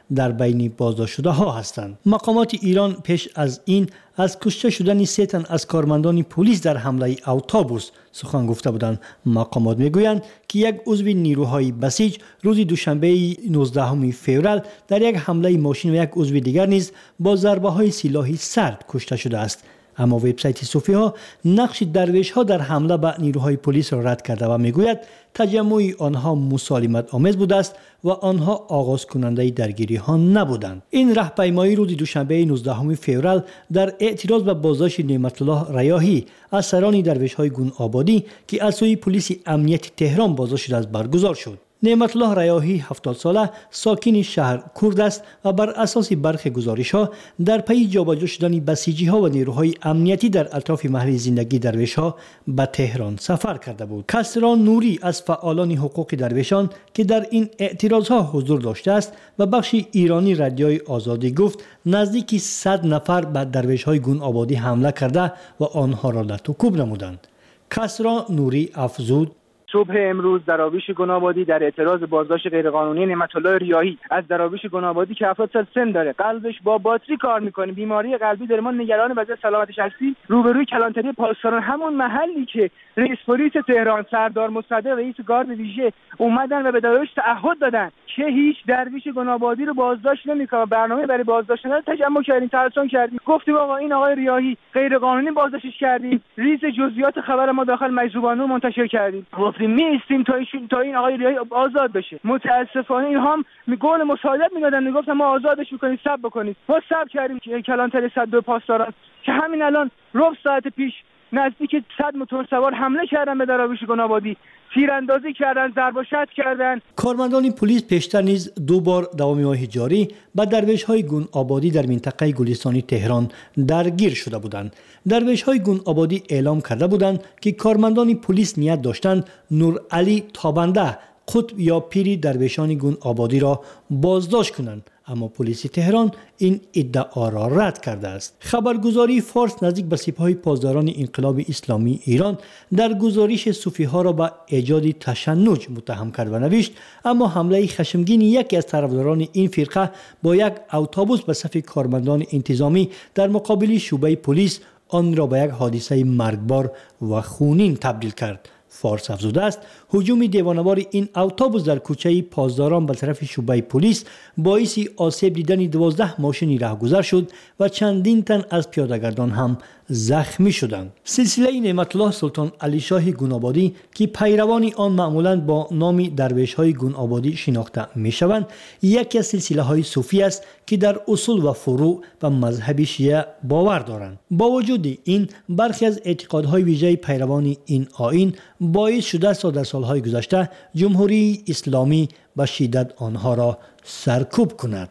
در بین بازداشت شده ها هستند. مقامات ایران پیش از این از کشته شدن سه تن از کارمندان پلیس در حمله اتوبوس سخن گفته بودند. مقامات میگویند که یک عضو نیروهای بسیج روز دوشنبه نوزدهم فوریه در یک حمله ماشین و یک عضو دیگر نیز با ضربه های سلاحی سرد کشته شده است. اما وبسایت صوفی ها نقش درویش ها در حمله به نیروهای پلیس را رد کرده و میگوید تجمع آنها مسالمت آمیز بوده است و آنها آغاز کننده درگیری ها نبودند. این راهپیمایی روز دوشنبه نوزدهم فوریه در اعتراض به بازداشت نعمت الله ریاحی از سران درویش های گون آبادی که از سوی پلیس امنیت تهران بازداشت شده است برگزار شد. نعمت الله ریاحی هفتاد ساله ساکن شهر کرد است و بر اساس برخی گزارش‌ها در پی جابجا شدن بسیجی‌ها و نیروهای امنیتی در اطراف محل زندگی درویش‌ها به تهران سفر کرده بود. کسران نوری از فعالان حقوق درویشان که در این اعتراض‌ها حضور داشته است و بخش ایرانی رادیوی آزادی گفت نزدیک صد نفر به درویش‌های گون آبادی حمله کرده و آنها را لطوکوب نمودند. کسران نوری افزود صبح امروز دراویش گنابادی در اعتراض بازداشت غیرقانونی نعمت الله ریاحی از دراویش گنابادی که هفتاد سال سن داره، قلبش با باتری کار میکنه، بیماری قلبی داره، ما نگران وضع سلامتش هستیم. روبروی کلانتری پاسداران، همون محلی که رئیس پلیس تهران سردار مصدق رئیس گارد ویژه اومدن و به دراویش تعهد دادن که هیچ درویش گنابادی رو بازداشت نمیکنه. برنامه برای بازداشت رو تجمع کردیم، ترسان کردیم، گفتیم آقا این آقای ریاحی غیرقانونی بازداشتش کردیم. ریز جزئیات خبر ما داخل مجذوبانو منتشر کردیم، گفتیم میستیم تا این تا این آقای ریاحی آزاد بشه. متاسفانه این هم میگن مساعدت میدادن، میگفتن ما آزادش میکنیم، صبر بکنید. ما صبر کردیم که کلانتری صد و دو پاسداران که همین الان ربع ساعت پیش نزدیک صد موتور سوار حمله کردن به دراویش گنابادی، تیراندازی کردن، ضرب و شتم کردن. کارمندان پلیس پیشتر نیز دو بار دوام ماه جاری با درویش‌های گون آبادی در منطقه گلستانی تهران درگیر شده بودند. درویش‌های گون آبادی اعلام کرده بودند که کارمندان پلیس نیت داشتند نور علی تابنده قطب یا پیری درویشان گون آبادی را بازداشت کنند، اما پلیس تهران این ادعا را رد کرده است. خبرگزاری فارس نزدیک به سپاه پاسداران انقلاب اسلامی ایران در گزارش صوفی ها را به ایجاد تشنج متهم کرد و نوشت اما حمله خشمگین یکی از طرفداران این فرقه با یک اتوبوس به صف کارمندان انتظامی در مقابل شعبه پلیس آن را به یک حادثه مرگبار و خونین تبدیل کرد. فارس افزوده است هجوم دیوانه‌وار این اتوبوس در کوچه پاسداران به طرف شعبه پلیس باعث آسیب دیدن دوازده ماشین راهگذر شد و چندین تن از پیاده‌گردان هم زخمی شدند. سلسله نعمت الله سلطان علی شاه گونابادی که پیروان آن معمولاً با نام درویش‌های گونابادی شناخته می‌شوند، یکی از سلسله‌های صوفی است که در اصول و فروع و مذهب شیعه باور دارند. با وجود این برخی از اعتقادهای ویژه پیروان این آیین باعث شده است در سالهای گذشته جمهوری اسلامی به شدت آنها را سرکوب کند.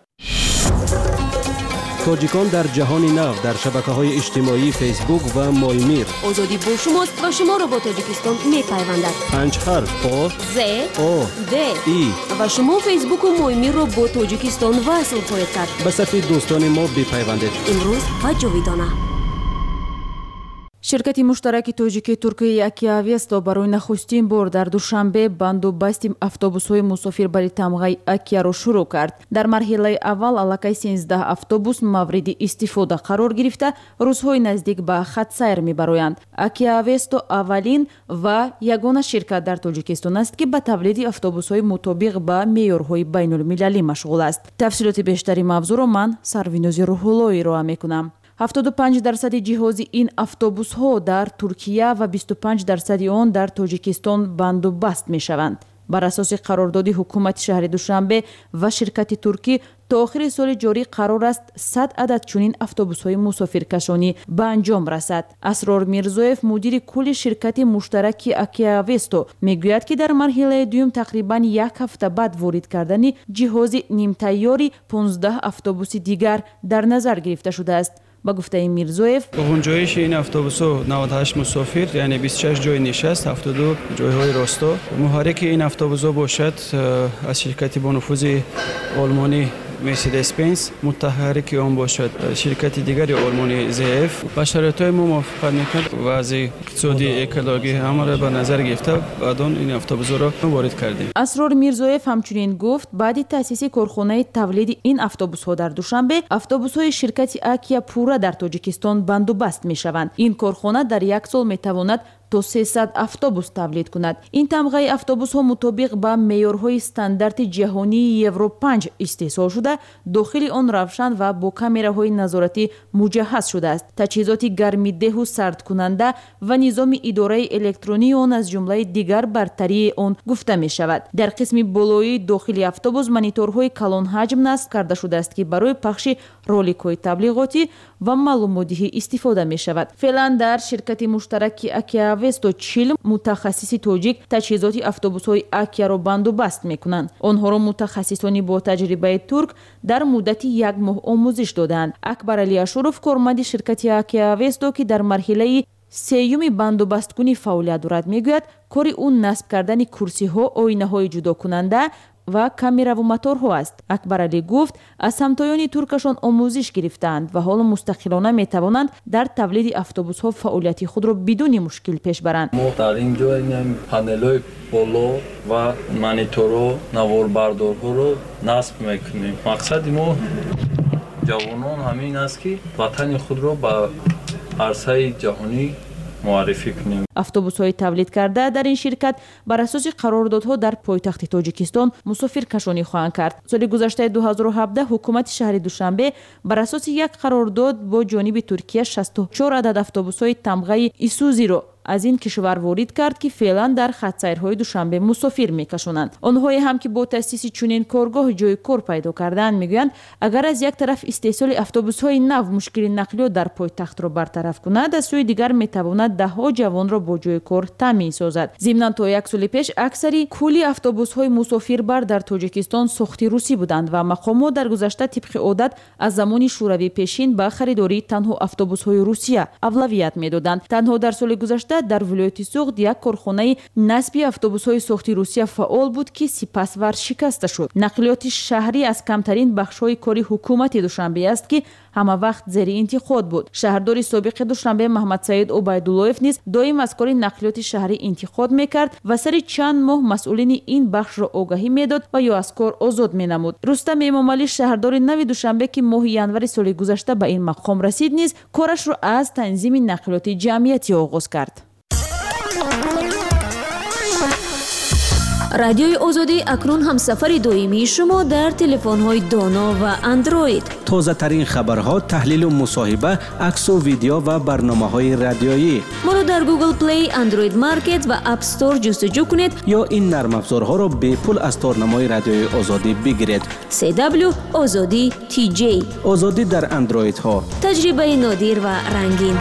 تاجیکان در جهان نو در شبکه‌های اجتماعی فیسبوک و مایمیر. آزادی با شماست و شما را با تاجیکستان می‌پیوندد. پنج حرف آ ز او د ای و شما فیسبوک و مایمیر را با تاجیکستان وصل خواهید کرد. به صفحه دوستان ما بپیوندید. امروز و جاویدانه. ширкати муштараки тоҷикии туркияи Акиавесто барои нахустин бор дар душанбе бандобасти автобусҳои мусофирбари тамғаи Акияро шурӯъ кард. дар марҳилаи аввал аллакай сенздаҳ автобус мавриди истифода қарор гирифта рӯзҳои наздик ба хатсайр мебароянд. Акиавесто аввалин ва ягона ширкат дар Тоҷикистон аст ки ба тавлиди автобусҳои мутобиқ ба меъёрҳои байнулмилалӣ машғул аст. тафсилоти бештари мавзӯъро ман Сарвинози Рӯҳуллоӣ роа мекунам. ҳафтоду панҷ дарсади ҷиҳози ин автобусҳо дар Туркия ва бисту панҷ дарсади он дар Тоҷикистон бандобаст мешаванд. бар асоси қарордоди ҳукумати шаҳри Душанбе ва ширкати туркӣ то охири соли ҷорӣ қарор аст сад адад чунин автобусҳои мусофиркашонӣ ба анҷом расад. Асрор Мирзоев мудири кулли ширкати муштараки Акиавесто мегӯяд ки дар марҳилаи дуюм тақрибан як ҳафта баъд ворид кардани ҷиҳози нимтайёри понздаҳ автобуси дигар дар назар гирифта шудааст. ба гуфтаи Мирзоев ғунҷоиши ин автобусҳо навод و ҳашт мусофир яъне бисту шаш ҷои нишаст, ҳафтоду ҷойҳои росто. муҳаррики ин автобусҳо бошад аз ширкати бонуфузи олмонӣ مرسدس بنز متحرک آن باشد. شرکت دیگری آلمانی زی اف با شرایط ما موافقت میکرد و از اقتصادی اکولوژی همه را به نظر گرفته بعداً این اتوبوس را وارد کردیم. اسرار میرزویف همچنین گفت بعد تأسیس کارخانه تولید این اتوبوس ها در دوشنبه اتوبوس های شرکت اکیا پورا در تاجیکستان بند و بست می شوند. این کارخانه در یک سال می تواند تا سیصد اتوبوس تولید کند. این تمغه اتوبوس ها مطابق با معیارهای استاندارد جهانی یورو پنج استحصال شده، داخل آن روشن و با کامراهای نظارتی مجهز شده است. تجهیزات گرمیده و سرد کننده و نظام اداره الکترونی آن از جمله دیگر برتری آن گفته می شود. در قسم بالایی داخل اتوبوس مانیتورهای کلان حجم نصب کرده شده است که برای پخش رولک‌های تبلیغاتی و معلوماتی استفاده می شود. فعلا در شرکت مشترک اکیا وست و چیل متخصصی توجیک تجهیزات اتوبوس‌های اکیا را بند و بست می‌کنند. آنها را متخصصانی با تجربه ترک در مدت یک ماه آموزش دادند. اکبر علی اشرف کارمند شرکت اکیا وست که در مرحله سیوم بند و بست کنی فعالیت دارد میگوید کار اون نصب کردن کرسی ها، آینه های جدا کننده و کامرا و موتورها است. اکبر علی گفت از همتایان ترکشان آموزش گرفتند و حالا مستقلانه می توانند در تولید اتوبوس ها فعالیت خود را بدون مشکل پیش برند. ما در اینجا این پنل بالا و مانیتور نواربردارها را نصب میکنیم. مقصد ما جوانان همین است که وطن خود را به عرصه جهانی معرفی کنیم. اتوبوس‌های تولید کرده در این شرکت بر اساس قراردادها در پایتخت تاجیکستان مسافر کشانی خواهند کرد. سال گذشته دو هزار و هفده حکومت شهر دوشنبه بر اساس یک قرارداد با جانب ترکیه شصت و چهار عدد اتوبوس‌های تمغه ایسوزی را از این کشور وارد کرد که فعلا در خط سیرهای دوشنبه مسافر میکشونند. آنهایی هم که با تأسیس چنین کارگاه جای کار پیدا کردند میگویند اگر از یک طرف استحصال اتوبوس‌های نو مشکل نقلیات در پایتخت را برطرف کند، از سوی دیگر میتواند دهها جوان را با جای کار تامین سازد. ضمناً تا یک سال پیش اکثری کلی اتوبوس‌های مسافربر در تاجیکستان ساخت روسی بودند و مقامات در گذشته طبق عادت از زمان شوروی پیشین به خریداری تنها اتوبوس‌های روسیه اولویت میدادند. تنها در سال گذشته در ولایت سوخت یک کارخانه نصب اتوبوس‌های ساختی روسیه فعال بود که سپس ورشکسته شد. نقلیات شهری از کمترین بخش‌های کاری حکومت دوشنبه است که همه وقت زیر انتقاد بود. شهردار سابق دوشنبه محمد سعید عبیدالله‌اف نیز دائم از کار نقلیات شهری انتقاد میکرد و سر چند ماه مسئولین این بخش را آگاهی میداد و یا از کار آزاد مینمود. رستم امامعلی شهردار نو دوشنبه که ماه ینور سال گذشته به این مقام رسید نیز کارش را از تنظیم نقلیات جمعیتی آغاز کرد. رادیوی آزادی اکنون هم سفر دائمی شما در تلفن‌های دانا و اندروید. تازه ترین خبرها، تحلیل و مصاحبه، عکس و ویدیو و برنامه‌های رادیویی. ما را در گوگل پلی، اندروید مارکت و اپ استور جستجو کنید یا این نرم افزارها را به پول از تارنمای رادیوی آزادی بگیرید. سی دبلیو آزادی تی جی. آزادی در اندروید ها. تجربه نادر و رنگین.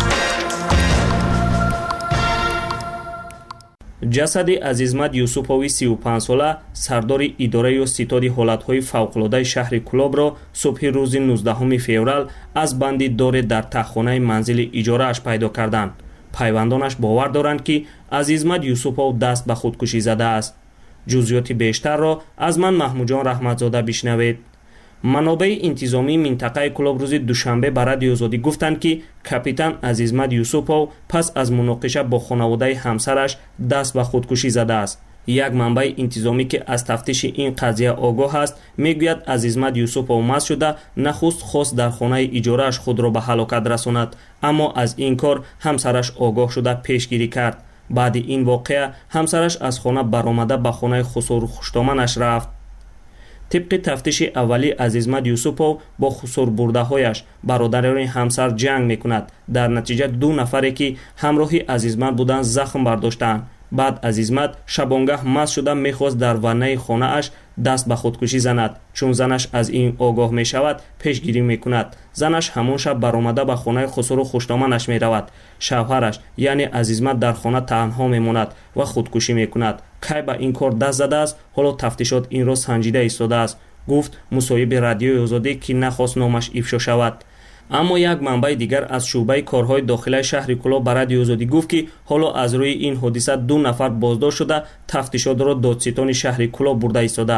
جسد عزیزمد یوسفوی سی و پنج ساله سردار اداره و ستاد حالتهای فوق‌العاده شهر کلاب را صبح روز نوزدهم فوریه از بندی دار در تخخانه منزل اجاره اش پیدا کردند. پیوندانش باور دارند که عزیزمد یوسفو دست به خودکشی زده است. جزئیات بیشتر را از من محمود جان رحمتزاده بشنوید. منابع انتظامی منطقه کلاب روز دوشنبه به رادیو آزادی گفتند که کاپیتان عزیزمد یوسفو پس از مناقشه با خانواده همسرش دست به خودکشی زده است. یک منبع انتظامی که از تفتیش این قضیه آگاه است میگوید عزیزمد یوسفو مست شده نخست خواست در خانه اجاره اش خود را به هلاکت رساند، اما از این کار همسرش آگاه شده پیشگیری کرد. بعد این واقعه همسرش از خانه برآمده به خانه خسرو خوشتامنش رفت. طبق تفتیش اولی عزیزمد یوسفو با خسور برده هایش برادران همسر جنگ میکند. در نتیجه دو نفری که همراهی عزیزمد بودند زخم برداشتند. بعد عزیزمد شبانگه مست شده میخواست در وانه خانه اش دست به خودکشی زند. چون زنش از این آگاه می شود پیشگیری می کند. زنش همون شب برآمده به خانه خسرو خوشتامنش می رود. شوهرش یعنی عزیزمد در خانه تنها می ماند و خودکشی می کند. کی به این کار دست زده است؟ حالا تفتیشات این را سنجیده ایستاده است، گفت مصاحب رادیوی آزادی که نخواست نامش افشا شود. اما یک منبع دیگر از شعبه کارهای داخلی شهر کلاب به رادیو آزادی گفت که حالا از روی این حادثه دو نفر بازداشت شده تفتیشات را دادستان شهر کلاب برده ایستاده است.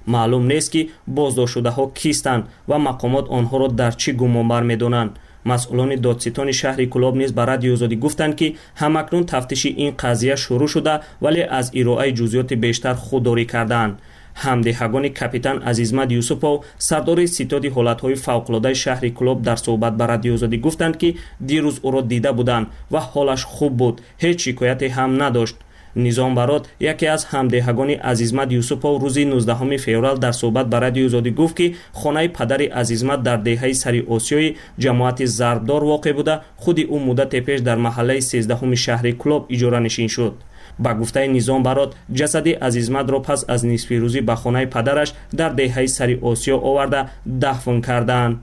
маълум нест ки боздоштшудаҳо кистанд ва мақомот онҳоро дар чӣ гумонбар медонанд. масъулони додситони шаҳри Кӯлоб низ ба Радиои Озодӣ гуфтанд ки ҳамакнун тафтиши ин қазия шурӯъ шуда, вале аз ироаи ҷузъиёти бештар худдорӣ кардаанд. ҳамдиҳагони капитан Азизмат Юсупов, сардори ситоди ҳолатҳои фавқулодаи шаҳри Кӯлоб, дар суҳбат ба Радиои Озодӣ гуфтанд ки дирӯз ӯро дида буданд ва ҳолаш хуб буд, ҳеҷ шикояте ҳам надошт. низом барот, яке аз ҳамдиҳагони Азизмат Юсупов, рӯзи нуздаҳуми феврал дар суҳбат ба Радиои Озодӣ гуфт ки хонаи падари Азизмат дар деҳаи сари Осиёи ҷамоати Зарбдор воқеъ буда, худи ӯ муддате пеш дар маҳаллаи сезддаҳуми шаҳри Кӯлоб иҷоранишин шуд. ба гуфтаи низом барот, ҷасади Азизматро пас аз нисфи рӯзӣ ба хонаи падараш дар деҳаи сари Осиё оварда дафн карданд.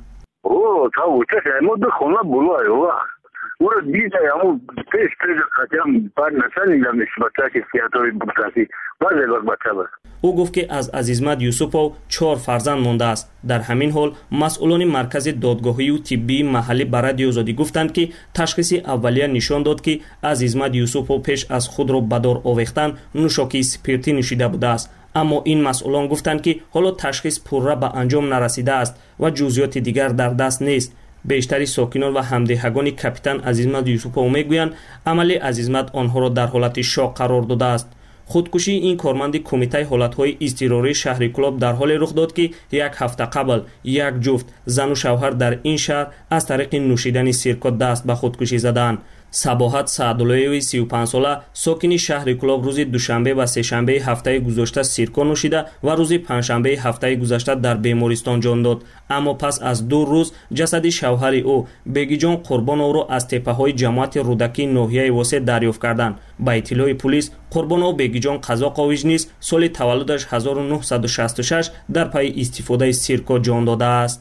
Ura dita yamu pes pes qatiyam bad nasanidam nisbatan ke siyatovi buktasi baze bakbataba. ӯ гуфт ки аз Азизмат Юсупов чор фарзанд мондааст. дар ҳамин ҳол масъулони маркази додгоҳию тиббии маҳаллӣ ба Радиои Озодӣ гуфтанд ки ташхиси аввалия нишон дод ки Азизмат Юсупов пеш аз худро ба дор овехтан нӯшокии спиртӣ нӯшида будааст. аммо ин масъулон гуфтанд ки ҳоло ташхис пурра ба анҷом нарасидааст ва ҷузъиёти дигар дар даст нест. бештари сокинон ва ҳамдиҳагони капитан Азизмат Юсупов мегӯянд амали Азизмат онҳоро дар ҳолати шок қарор додааст. худкушии ин корманди кумитаи ҳолатҳои изтирории шаҳри Кӯлоб дар ҳоле рух дод ки як ҳафта қабл як ҷуфт зану шавҳар дар ин шаҳр аз тариқи нӯшидани сирко даст ба худкушӣ заданд. Сабоҳат Саъдуллоеви сию панҷсола, сокини шаҳри Кӯлоб, рӯзи душанбе ва сешанбеи ҳафтаи гузашта сирко нӯшида ва рӯзи панҷшанбеи ҳафтаи гузашта дар бемористон ҷон дод. аммо пас аз ду рӯз ҷасади шавҳари ӯ Бегиҷон Қурбоновро аз теппаҳои ҷамоати рӯдакии ноҳияи Восед дарёфт карданд. ба иттилои пулис, Қурбонов Бегиҷон Қазоқович низ соли таваллудаш ҳазору нуҳсаду шасту шаш дар пайи истифодаи сирко ҷон додааст.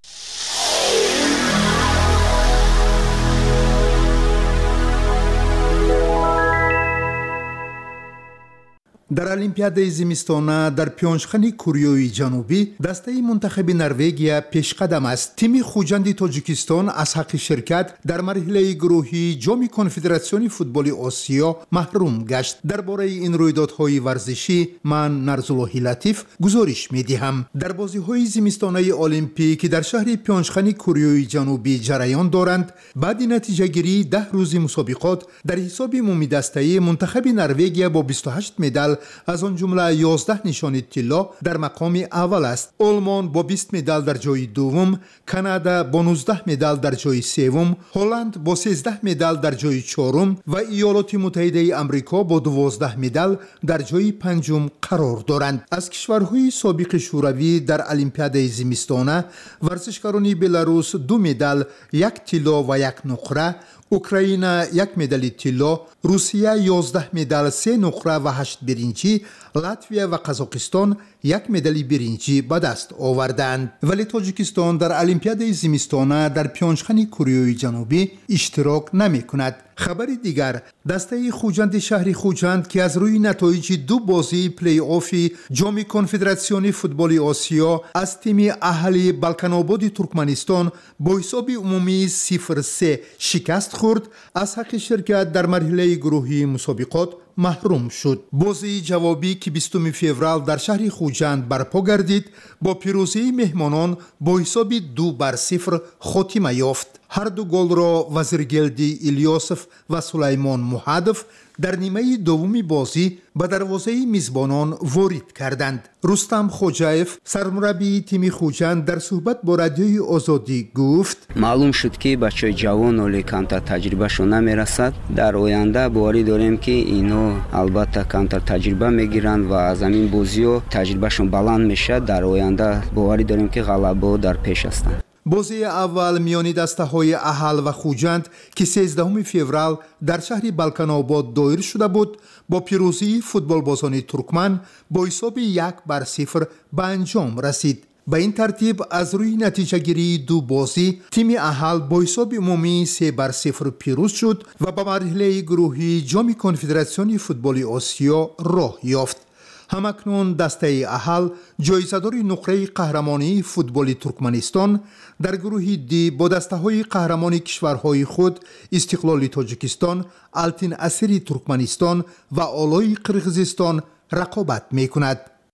дар олимпиадаи зимистона дар пёнҷхани Кӯрёи Ҷанубӣ дастаи мунтахаби Норвегия пешқадам аст. тими хуҷанди Тоҷикистон аз ҳаққи ширкат дар марҳилаи гурӯҳии ҷоми Конфедератсиони футболи Осиё маҳрум гашт. дар бораи ин рӯйдодҳои варзишӣ ман Нарзуллоҳи Латиф гузориш медиҳам. дар бозиҳои зимистонаи олимпӣ ки дар шаҳри пёнҷхани Кӯрёи Ҷанубӣ ҷараён доранд, баъди натиҷагирии даҳ рӯзи мусобиқот дар ҳисоби умуми дастаи мунтахаби Норвегия бо бисту ҳашт медал аз он ҷумла ёздаҳ нишони тилло дар мақоми аввал аст. Олмон бо бист медал дар ҷои дуввум, Канада бо нуздаҳ медал дар ҷои севум, Ҳолланд бо сенздаҳ медал дар ҷои чорум ва Иёлоти Муттаҳидаи Амрико бо дувоздаҳ медал дар ҷои панҷум қарор доранд. аз кишварҳои собиқи шӯравӣ дар олимпиадаи зимистона варзишгарони Беларус ду медал, як тилло ва як нуқра, Украина як медали тилло, Русия ёздаҳ медал, се нуқра ва ҳашт биринҷӣ, Латвия ва Қазоқистон як медали биринҷӣ ба даст оварданд. вале Тоҷикистон дар олимпиадаи зимистона дар пёнҷхани Кӯрёи Ҷанубӣ иштирок намекунад. хабари дигар, дастаи хуҷанди шаҳри Хуҷанд ки аз рӯи натоиҷи ду бозии плей-оффи ҷоми Конфедератсиони футболи Осиё аз тими аҳли Балканободи Туркманистон бо ҳисоби умумии сифр се шикаст хӯрд, аз ҳаққи ширкат дар марҳилаи гурӯҳии мусобиқот маҳрум шуд. бозии ҷавобӣ ки бистуми феврал дар шаҳри Хуҷанд барпо гардид, бо пирӯзии меҳмонон бо ҳисоби ду бар сифр хотима ёфт. ҳар ду голро Вазиргелди Илёсов ва Сулаймон Муҳадов дар нимаи дуввуми бозӣ ба дарвозаи мизбонон ворид карданд. Рустам Хоҷаев, сармураббии тими Хуҷанд, дар суҳбат бо Радиои Озодӣ гуфт: маълум шуд ки бачаҳои ҷавон оли камтар таҷрибашон намерасад. дар оянда боварӣ дорем ки инҳо албатта камтар таҷриба мегиранд ва аз ҳамин бозиҳо таҷрибашон баланд мешавад. дар оянда боварӣ дорем ки ғалабо дар пеш ҳастанд. бозии аввал миёни дастаҳои Аҳал ва Хуҷанд ки сенздаҳуми феврал дар шаҳри Балканобод доир шуда буд, бо пирӯзии футболбозони туркман бо ҳисоби як бар сифр ба анҷом расид. ба ин тартиб аз рӯи натиҷагирии ду бозӣ тими Аҳал бо ҳисоби умумии се бар сифр пирӯз шуд ва ба марҳилаи гурӯҳии ҷоми Конфедератсиони футболи Осиё роҳ ёфт. ҳамакнун дастаи Аҳал ҷоизадори нуқраи қаҳрамонии футболи Туркманистон дар гурӯҳи Ди бо дастаҳои қаҳрамони кишварҳои худ Истиқлоли Тоҷикистон, Алтин Асири Туркманистон ва Олои Қирғизистон рақобат мекунад.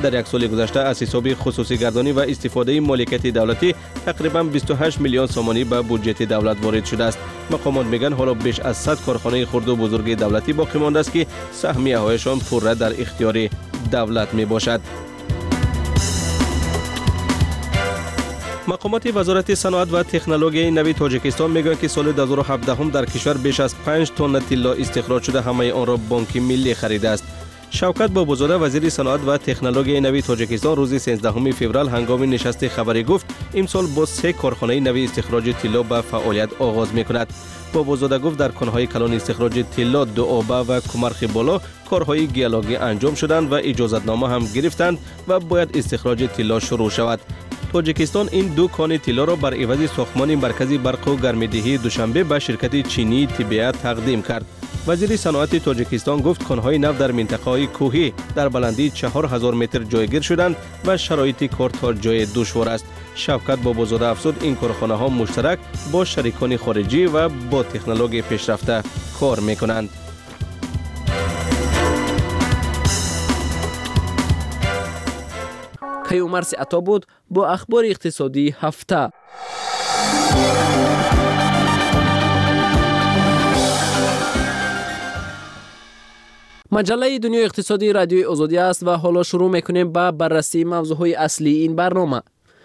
در یک سال گذشته از حساب خصوصی گردانی و استفاده مالکیت دولتی تقریبا بیست و هشت میلیون سومانی به بودجه دولت وارد شده است. مقامات میگن حالا بیش از صد کارخانه خرد و بزرگ دولتی باقی مانده است که سهمیه هایشان پوره در اختیار دولت می باشد. مقامات وزارت صنعت و تکنولوژی نوی تاجیکستان میگویند که سال دو هزار و هفده هم در کشور بیش از پنج تن طلا استخراج شده، همه آن را بانک ملی خریده است. شوکت بابوزاده وزیر صنعت و تکنولوژی نوی تاجیکستان روز سیزدهم فوریه هنگام نشست خبری گفت امسال با سه کارخانه نوی استخراج طلا به فعالیت آغاز میکند. بابوزاده گفت در کانهای کلان استخراج طلا دوآبه و کمرخ بالا کارهای گیالوگی انجام شدند و اجازتنامه هم گرفتند و باید استخراج طلا شروع شود. تاجیکستان این دو کان طلا را بر عوض ساختمان مرکزی برق و گرمایدهی دوشنبه به شرکت چینی تیبیا تقدیم کرد. وزیر صنعت تاجیکستان گفت کانهای نفت در منطقه‌های کوهی در بلندی چهار هزار متر جایگیر شدند و شرایط کار تا جای دشوار است. شوکت بابوزاده افزود این کارخانه ها مشترک با شریکان خارجی و با تکنولوژی پیشرفته کار میکنند. کیومرث عطا بود با اخبار اقتصادی هفته. مجله دنیای اقتصادی رادیوی آزادی است و حالا شروع میکنیم با بررسی موضوعهای اصلی این برنامه.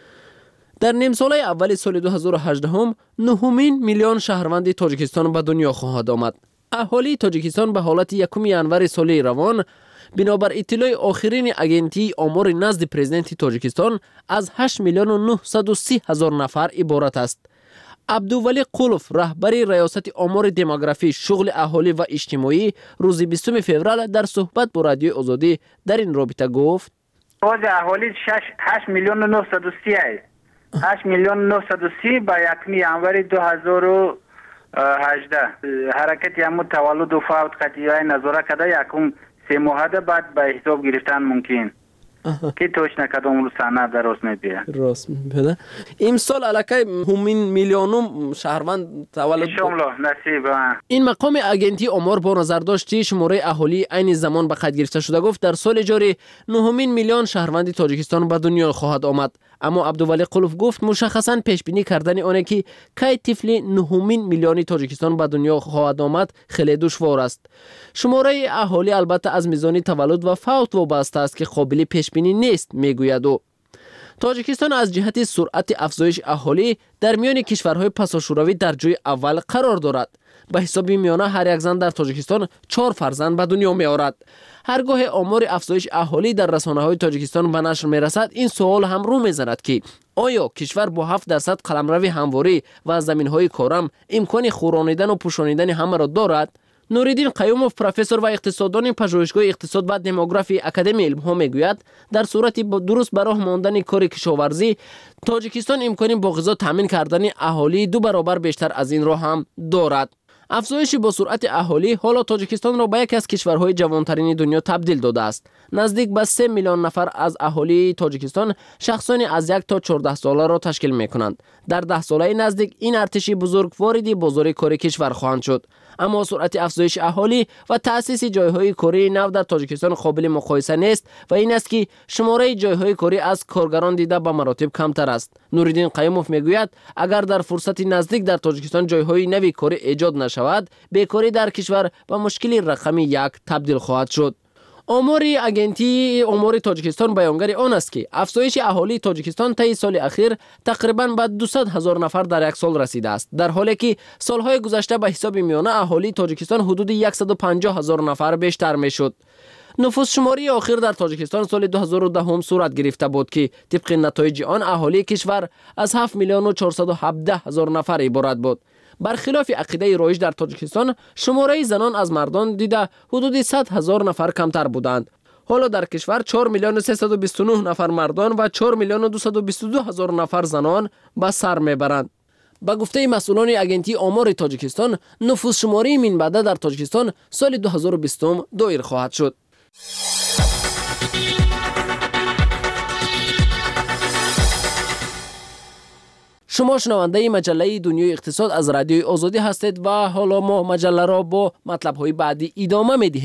در نیم ساله اول سال دو هزار و هجده هم نهمین میلیون شهروند تاجیکستان به دنیا خواهد آمد. اهالی تاجیکستان به حالت یکم ینور سال روان بنابر اطلاع آخرین اگنتی آمار نزد پرزیدنت تاجیکستان از هشت میلیون و نهصد و سی هزار نفر عبارت است. عبدولی قلوف رهبر ریاست آمار دموگرافی شغل اهالی و اجتماعی روز بیستم فوریه در صحبت با رادیوی آزادی در این رابطه گفت آواز اهالی هشت میلیون و نهصد و سی است. هشت میلیون و نهصد و سی با یکم ینور دو هزار و هجده حرکت یمو تولد و فوت قطعی نظاره کده یکم سه ماه بعد به حساب گرفتن ممکن که توش نکدام رو سنه درست میبیه راست میبیده. امسال علاکه همین میلیونم شهروند تولد شاملا نصیب. این مقام اگنتی آمار با نظر داشتی شماره اهالی عین زمان به قید گرفته شده گفت در سال جاری نهمین میلیون شهروند تاجیکستان به دنیا خواهد آمد. اما عبدولی قلوف گفت مشخصا پیش بینی کردن آنه که کی طفل نهمین میلیونی تاجیکستان به دنیا خواهد آمد خیلی دشوار است. شماره اهالی البته از میزان تولد و فوت وابسته است که قابل پیش بینی نیست میگوید. و تاجیکستان از جهت سرعت افزایش اهالی در میان کشورهای پساشوروی در جای اول قرار دارد. به حساب میانه هر یک زن در تاجیکستان چهار فرزند به دنیا می آورد. هرگاه آمار افزایش اهالی در رسانه‌های تاجیکستان به نشر میرسد این سوال هم رو میزند که آیا کشور با هفت درصد قلمرو همواری و زمین‌های کارم امکان خورانیدن و پوشانیدن همه را دارد؟ نوریدین قیوموف پروفسور و اقتصاددان پژوهشگاه اقتصاد و دموگرافی اکادمی علم‌ها میگوید در صورتی درست به راه ماندن کار کشاورزی تاجیکستان امکان با غذا تامین کردن اهالی دو برابر بیشتر از این را هم دارد. افزایش با سرعت اهالی حالا تاجیکستان را به یکی از کشورهای جوانترین دنیا تبدیل داده است. نزدیک به سه میلیون نفر از اهالی تاجیکستان شخصانی از یک تا چهارده ساله را تشکیل می کنند. در ده ساله نزدیک این ارتش بزرگ وارد بازار کار کشور خواهند شد. اما سرعت افزایش اهالی و تأسیس جایهای کاری نو در تاجیکستان قابل مقایسه نیست و این است که شماره جایهای کاری از کارگران دیده به مراتب کمتر است. نوریدین قیوموف میگوید اگر در فرصت نزدیک در تاجیکستان جایهای نوی کاری ایجاد نشود بیکاری در کشور به مشکل رقمی یک تبدیل خواهد شد. آمار اگنتی آمار تاجیکستان بیانگر آن است که افزایش اهالی تاجیکستان طی سال اخیر تقریباً به دویست هزار نفر در یک سال رسیده است، در حالی که سالهای گذشته به حساب میانه اهالی تاجیکستان حدود صد و پنجاه هزار نفر بیشتر میشد. نفوس شماری آخر در تاجیکستان سال دو هزار و ده هم صورت گرفته بود که طبق نتایج آن اهالی کشور از هفت میلیون و چهارصد و هفده هزار نفر عبارت بود. برخلاف عقیده رایج در تاجیکستان شماره زنان از مردان دیده حدود صد هزار نفر کمتر بودند. حالا در کشور چهار میلیون و سیصد و بیست و نه نفر مردان و چهار میلیون و دویست و بیست و دو هزار نفر زنان به سر میبرند. با گفته مسئولان اگنتی آمار تاجیکستان نفوس شماری من بعد در تاجیکستان سال دو هزار و بیست دایر خواهد شد. شما شنونده مجله دنیای اقتصاد از رادیوی آزادی هستید و حالا ما مجله را با مطلب‌های بعدی ادامه می‌دهیم.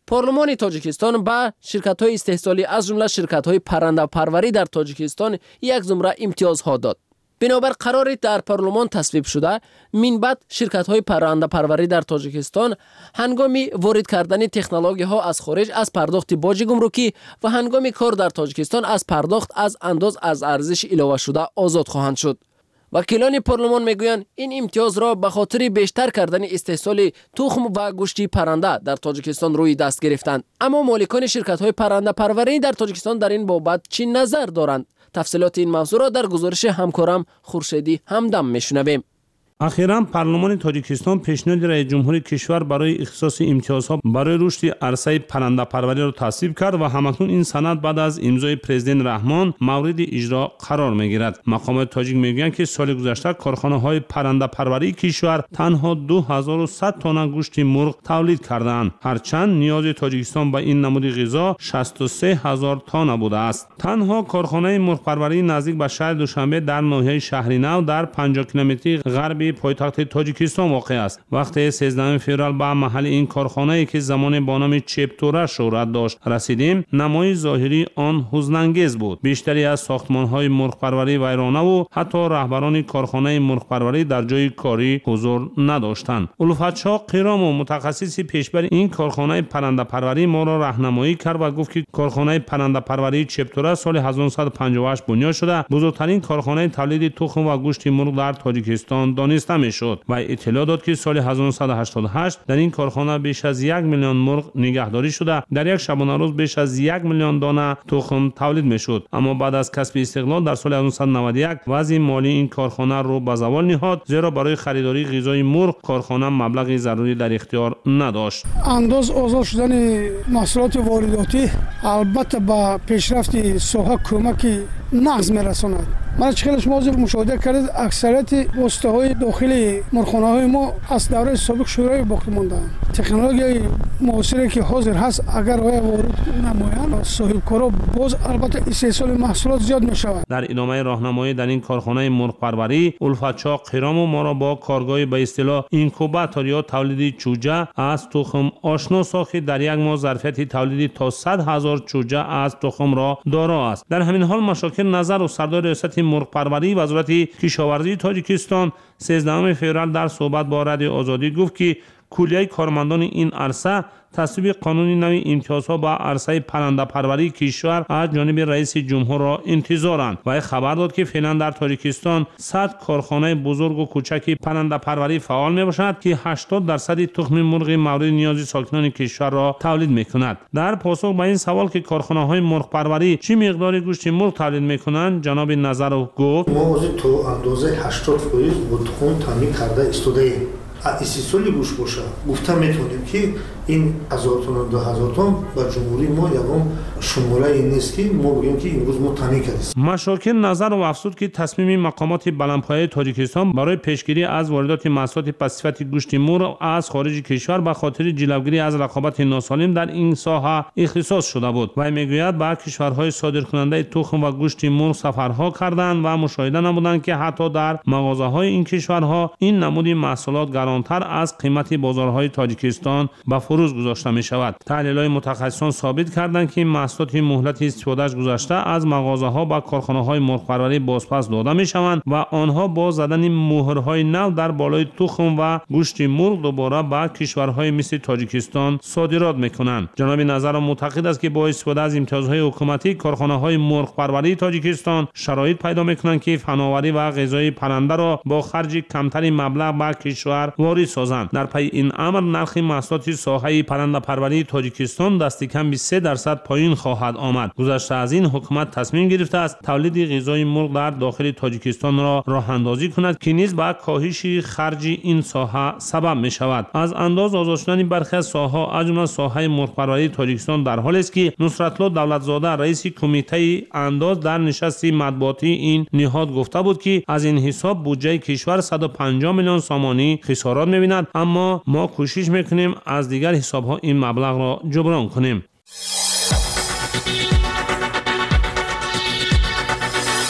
پارلمان تاجیکستان به شرکت‌های استحصالی از جمله شرکت‌های پرنده پروری در تاجیکستان یک زمره امتیازها داد. بنابر قراری در پارلمان تصویب شده، من بعد شرکت‌های پرنده پروری در تاجیکستان هنگامی وارد کردن تکنولوژی‌ها از خارج از پرداخت باج گمرکی و هنگامی کار در تاجیکستان از پرداخت از انداز از ارزش علاوه شده آزاد خواهند شد. وکیلان پارلمان میگویند این امتیاز را به خاطر بیشتر کردن استحصال تخم و گوشت پرنده در تاجیکستان روی دست گرفتند. اما مالکان شرکت‌های پرنده پروری در تاجیکستان در این بابت چی نظر دارند؟ تفصیلات این موضوع را در گزارش همکارم خورشیدی همدم میشنویم. اخیراً پارلمان تاجیکستان پیشنهاد رئیس جمهور کشور برای اختصاص امتیازها برای رشد عرصه پرنده پروری را تصویب کرد و همکنون این سند بعد از امضای پرزیدنت رحمان مورد اجرا قرار میگیرد. مقامات تاجیک میگویند که سال گذشته کارخانه‌های پرنده پروری کشور تنها دو هزار و صد تن گوشت مرغ تولید کردند، هرچند نیاز تاجیکستان به این نمود غذا شصت و سه هزار تن بوده است. تنها کارخانه مرغ پروری نزدیک به شهر دوشنبه در ناحیه شهرینو در پنجاه کیلومتری غربی پایتخت تاجیکستان واقع است. وقتی سیزدهم فوریه به محل این کارخانه که زمان با نام چپتوره شهرت داشت رسیدیم، نمای ظاهری آن حزن‌انگیز بود. بیشتری از ساختمان‌های مرغ پروری ویرانه و حتی رهبران کارخانه مرغ پروری در جای کاری حضور نداشتند. الفتشاه قیرامو متخصص پیشبر این کارخانه پرنده پروری ما را راهنمایی کرد و گفت که کارخانه پرنده پروری چپتوره سال هزار و نهصد و پنجاه و هشت بنیاد شده بزرگترین کارخانه تولید تخم و گوشت مرغ در تاجیکستان دانسته میشد و اطلاع داد که سال هزار و نهصد و هشتاد و هشت در این کارخانه بیش از یک میلیون مرغ نگهداری شده در یک شبانه روز بیش از یک میلیون دانه تخم تولید میشد. اما بعد از کسب استقلال در سال هزار و نهصد و نود و یک وضع مالی این کارخانه رو به زوال نهاد، زیرا برای خریداری غذای مرغ کارخانه مبلغ ضروری در اختیار نداشت. انداز آزاد شدن محصولات وارداتی البته با پیشرفت ساحه کمک نقض میرساند. من چخیلش موضوع مشاهده کرد اکثریت وسطه‌های داخلی مرغخانه‌های ما از دوره سابق شورای باقی ماندند. تکنولوژی معاصری که حاضر هست اگر آیا وارد نمایند صاحبکارا باز البته استحصال محصولات زیاد می‌شود. در ادامه راهنمایی در این کارخانه مرغ پروری الفتشاه قیرامو ما را با کارگاه به اصطلاح اینکوباتور یا تولید چوجه از تخم آشنا ساخت در یک ماه ظرفیت تولید تا صد هزار چوجه از تخم را دارا است. در همین حال مشاکل نظر و سردار ریاست مرغ پروری وزارت کشاورزی تاجیکستان سیزدهم فوریه در صحبت با رادیو آزادی گفت که کلیه کارمندان این عرصه تصویب قانونی نوی امتیازها با عرصه پرنده پروری کشور از جانب رئیس جمهور را انتظارند و خبر داد که فعلا در تاجیکستان صد کارخانه بزرگ و کوچک پرنده پروری فعال می باشد که هشتاد درصد تخم مرغ مورد نیاز ساکنان کشور را تولید می کند. در پاسخ به این سوال که کارخانه های مرغ پروری چه مقدار گوشت مرغ تولید می کنند، جناب نظرو گفت ما از تو اندازه هشتاد فیصد با تخم تامین کرده استوده ایم. استحصال گوشت باشه گفته میتونیم که این هزار تن دو هزار تن با جمهوری ما یگان شماره این نیست که ما بگیم که امروز ما تامین کردیم. مشاکل نظر و افزود که تصمیم مقامات بلندپایه تاجیکستان برای پیشگیری از واردات محصولات پس‌صفت گوشت مرغ از خارج کشور به خاطر جلوگیری از رقابت ناسالم در این ساحه اختصاص شده بود و میگوید به کشورهای صادرکننده تخم و گوشت مرغ سفرها کردند و مشاهده نمودند که حتی در مغازه‌های این کشورها این نمود محصولات گرانتر از قیمت بازارهای تاجیکستان به فروش گذاشته می شود. تحلیل‌های متخصصان ثابت کردند که محصولات مهلت استفادهش گذشته از مغازه‌ها با کارخانه‌های مرغ پروری بازپس داده می شوند و آنها با زدن مهرهای نو در بالای تخم و گوشت مرغ دوباره به کشورهای مثل تاجیکستان صادرات می کنند. جناب نظر معتقد است که با استفاده از امتیازهای حکومتی کارخانه‌های مرغ پروری تاجیکستان شرایط پیدا می کنند که فناوری و غذای پرنده را با خرج کمتری مبلغ به کشور وارد سازند. در پی این امر نرخ محصولات ساحه پرنده پروری تاجیکستان دست کم به سه درصد پایین خواهد آمد. گذشته از این حکومت تصمیم گرفته است تولید غذای مرغ در داخل تاجیکستان را راه اندازی کند که نیز به کاهش خرج این ساحه سبب می شود. از انداز آزاد شدن برخی از ساحه از جمله ساحه مرغ پروری تاجیکستان در حالی است که نصرتالله دولتزاده رئیس کمیته انداز در نشست مطبوعاتی این نهاد گفته بود که از این حساب بودجه کشور صد و پنجاه میلیون سامانی خسارات می‌بیند، اما ما کوشش می‌کنیم از دیگر حساب‌ها این مبلغ را جبران کنیم.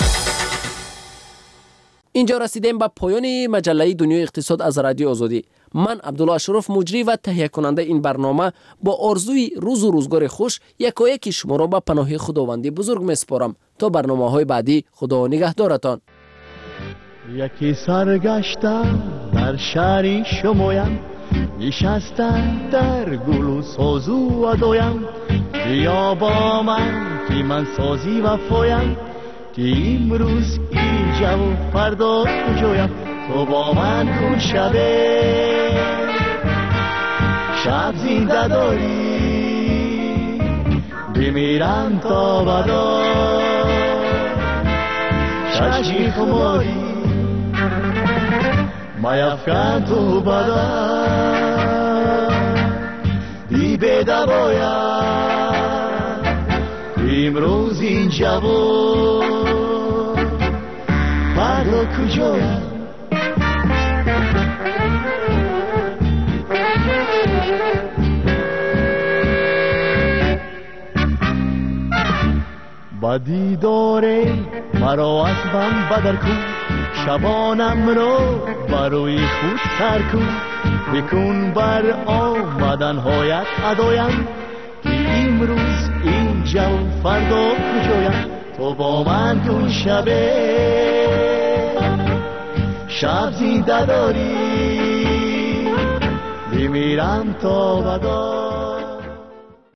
اینجا رسیدیم به پایان مجله دنیای اقتصاد از رادیو آزادی. من عبدالله اشرف مجری و تهیه کننده این برنامه با آرزوی روز و روزگار خوش یکایک شما را به پناه خداوندی بزرگ میسپارم. تا برنامه های بعدی خدا نگهدارتان. یکی سرگشتم در شهری شمایم، نشستم در گل و سازو و دایم. بیا با من که من سازی وفایم، که امروز اینجا و فردا کجایم. تو با من کن شبه شب زنده داری، بمیرم تا بدا چشمی خماری. میفکن تو بدا بی بده باید، امروز اینجا و فردا کجایم. با دیدار مرا از من بدر کن، شبانم رو برای خود سر کن. بکن بر آمدن هایت ادایم، که امروز اینجا و فردا کجایم. تو با من کن شبه شب زنده داری، بمیرم تا بدا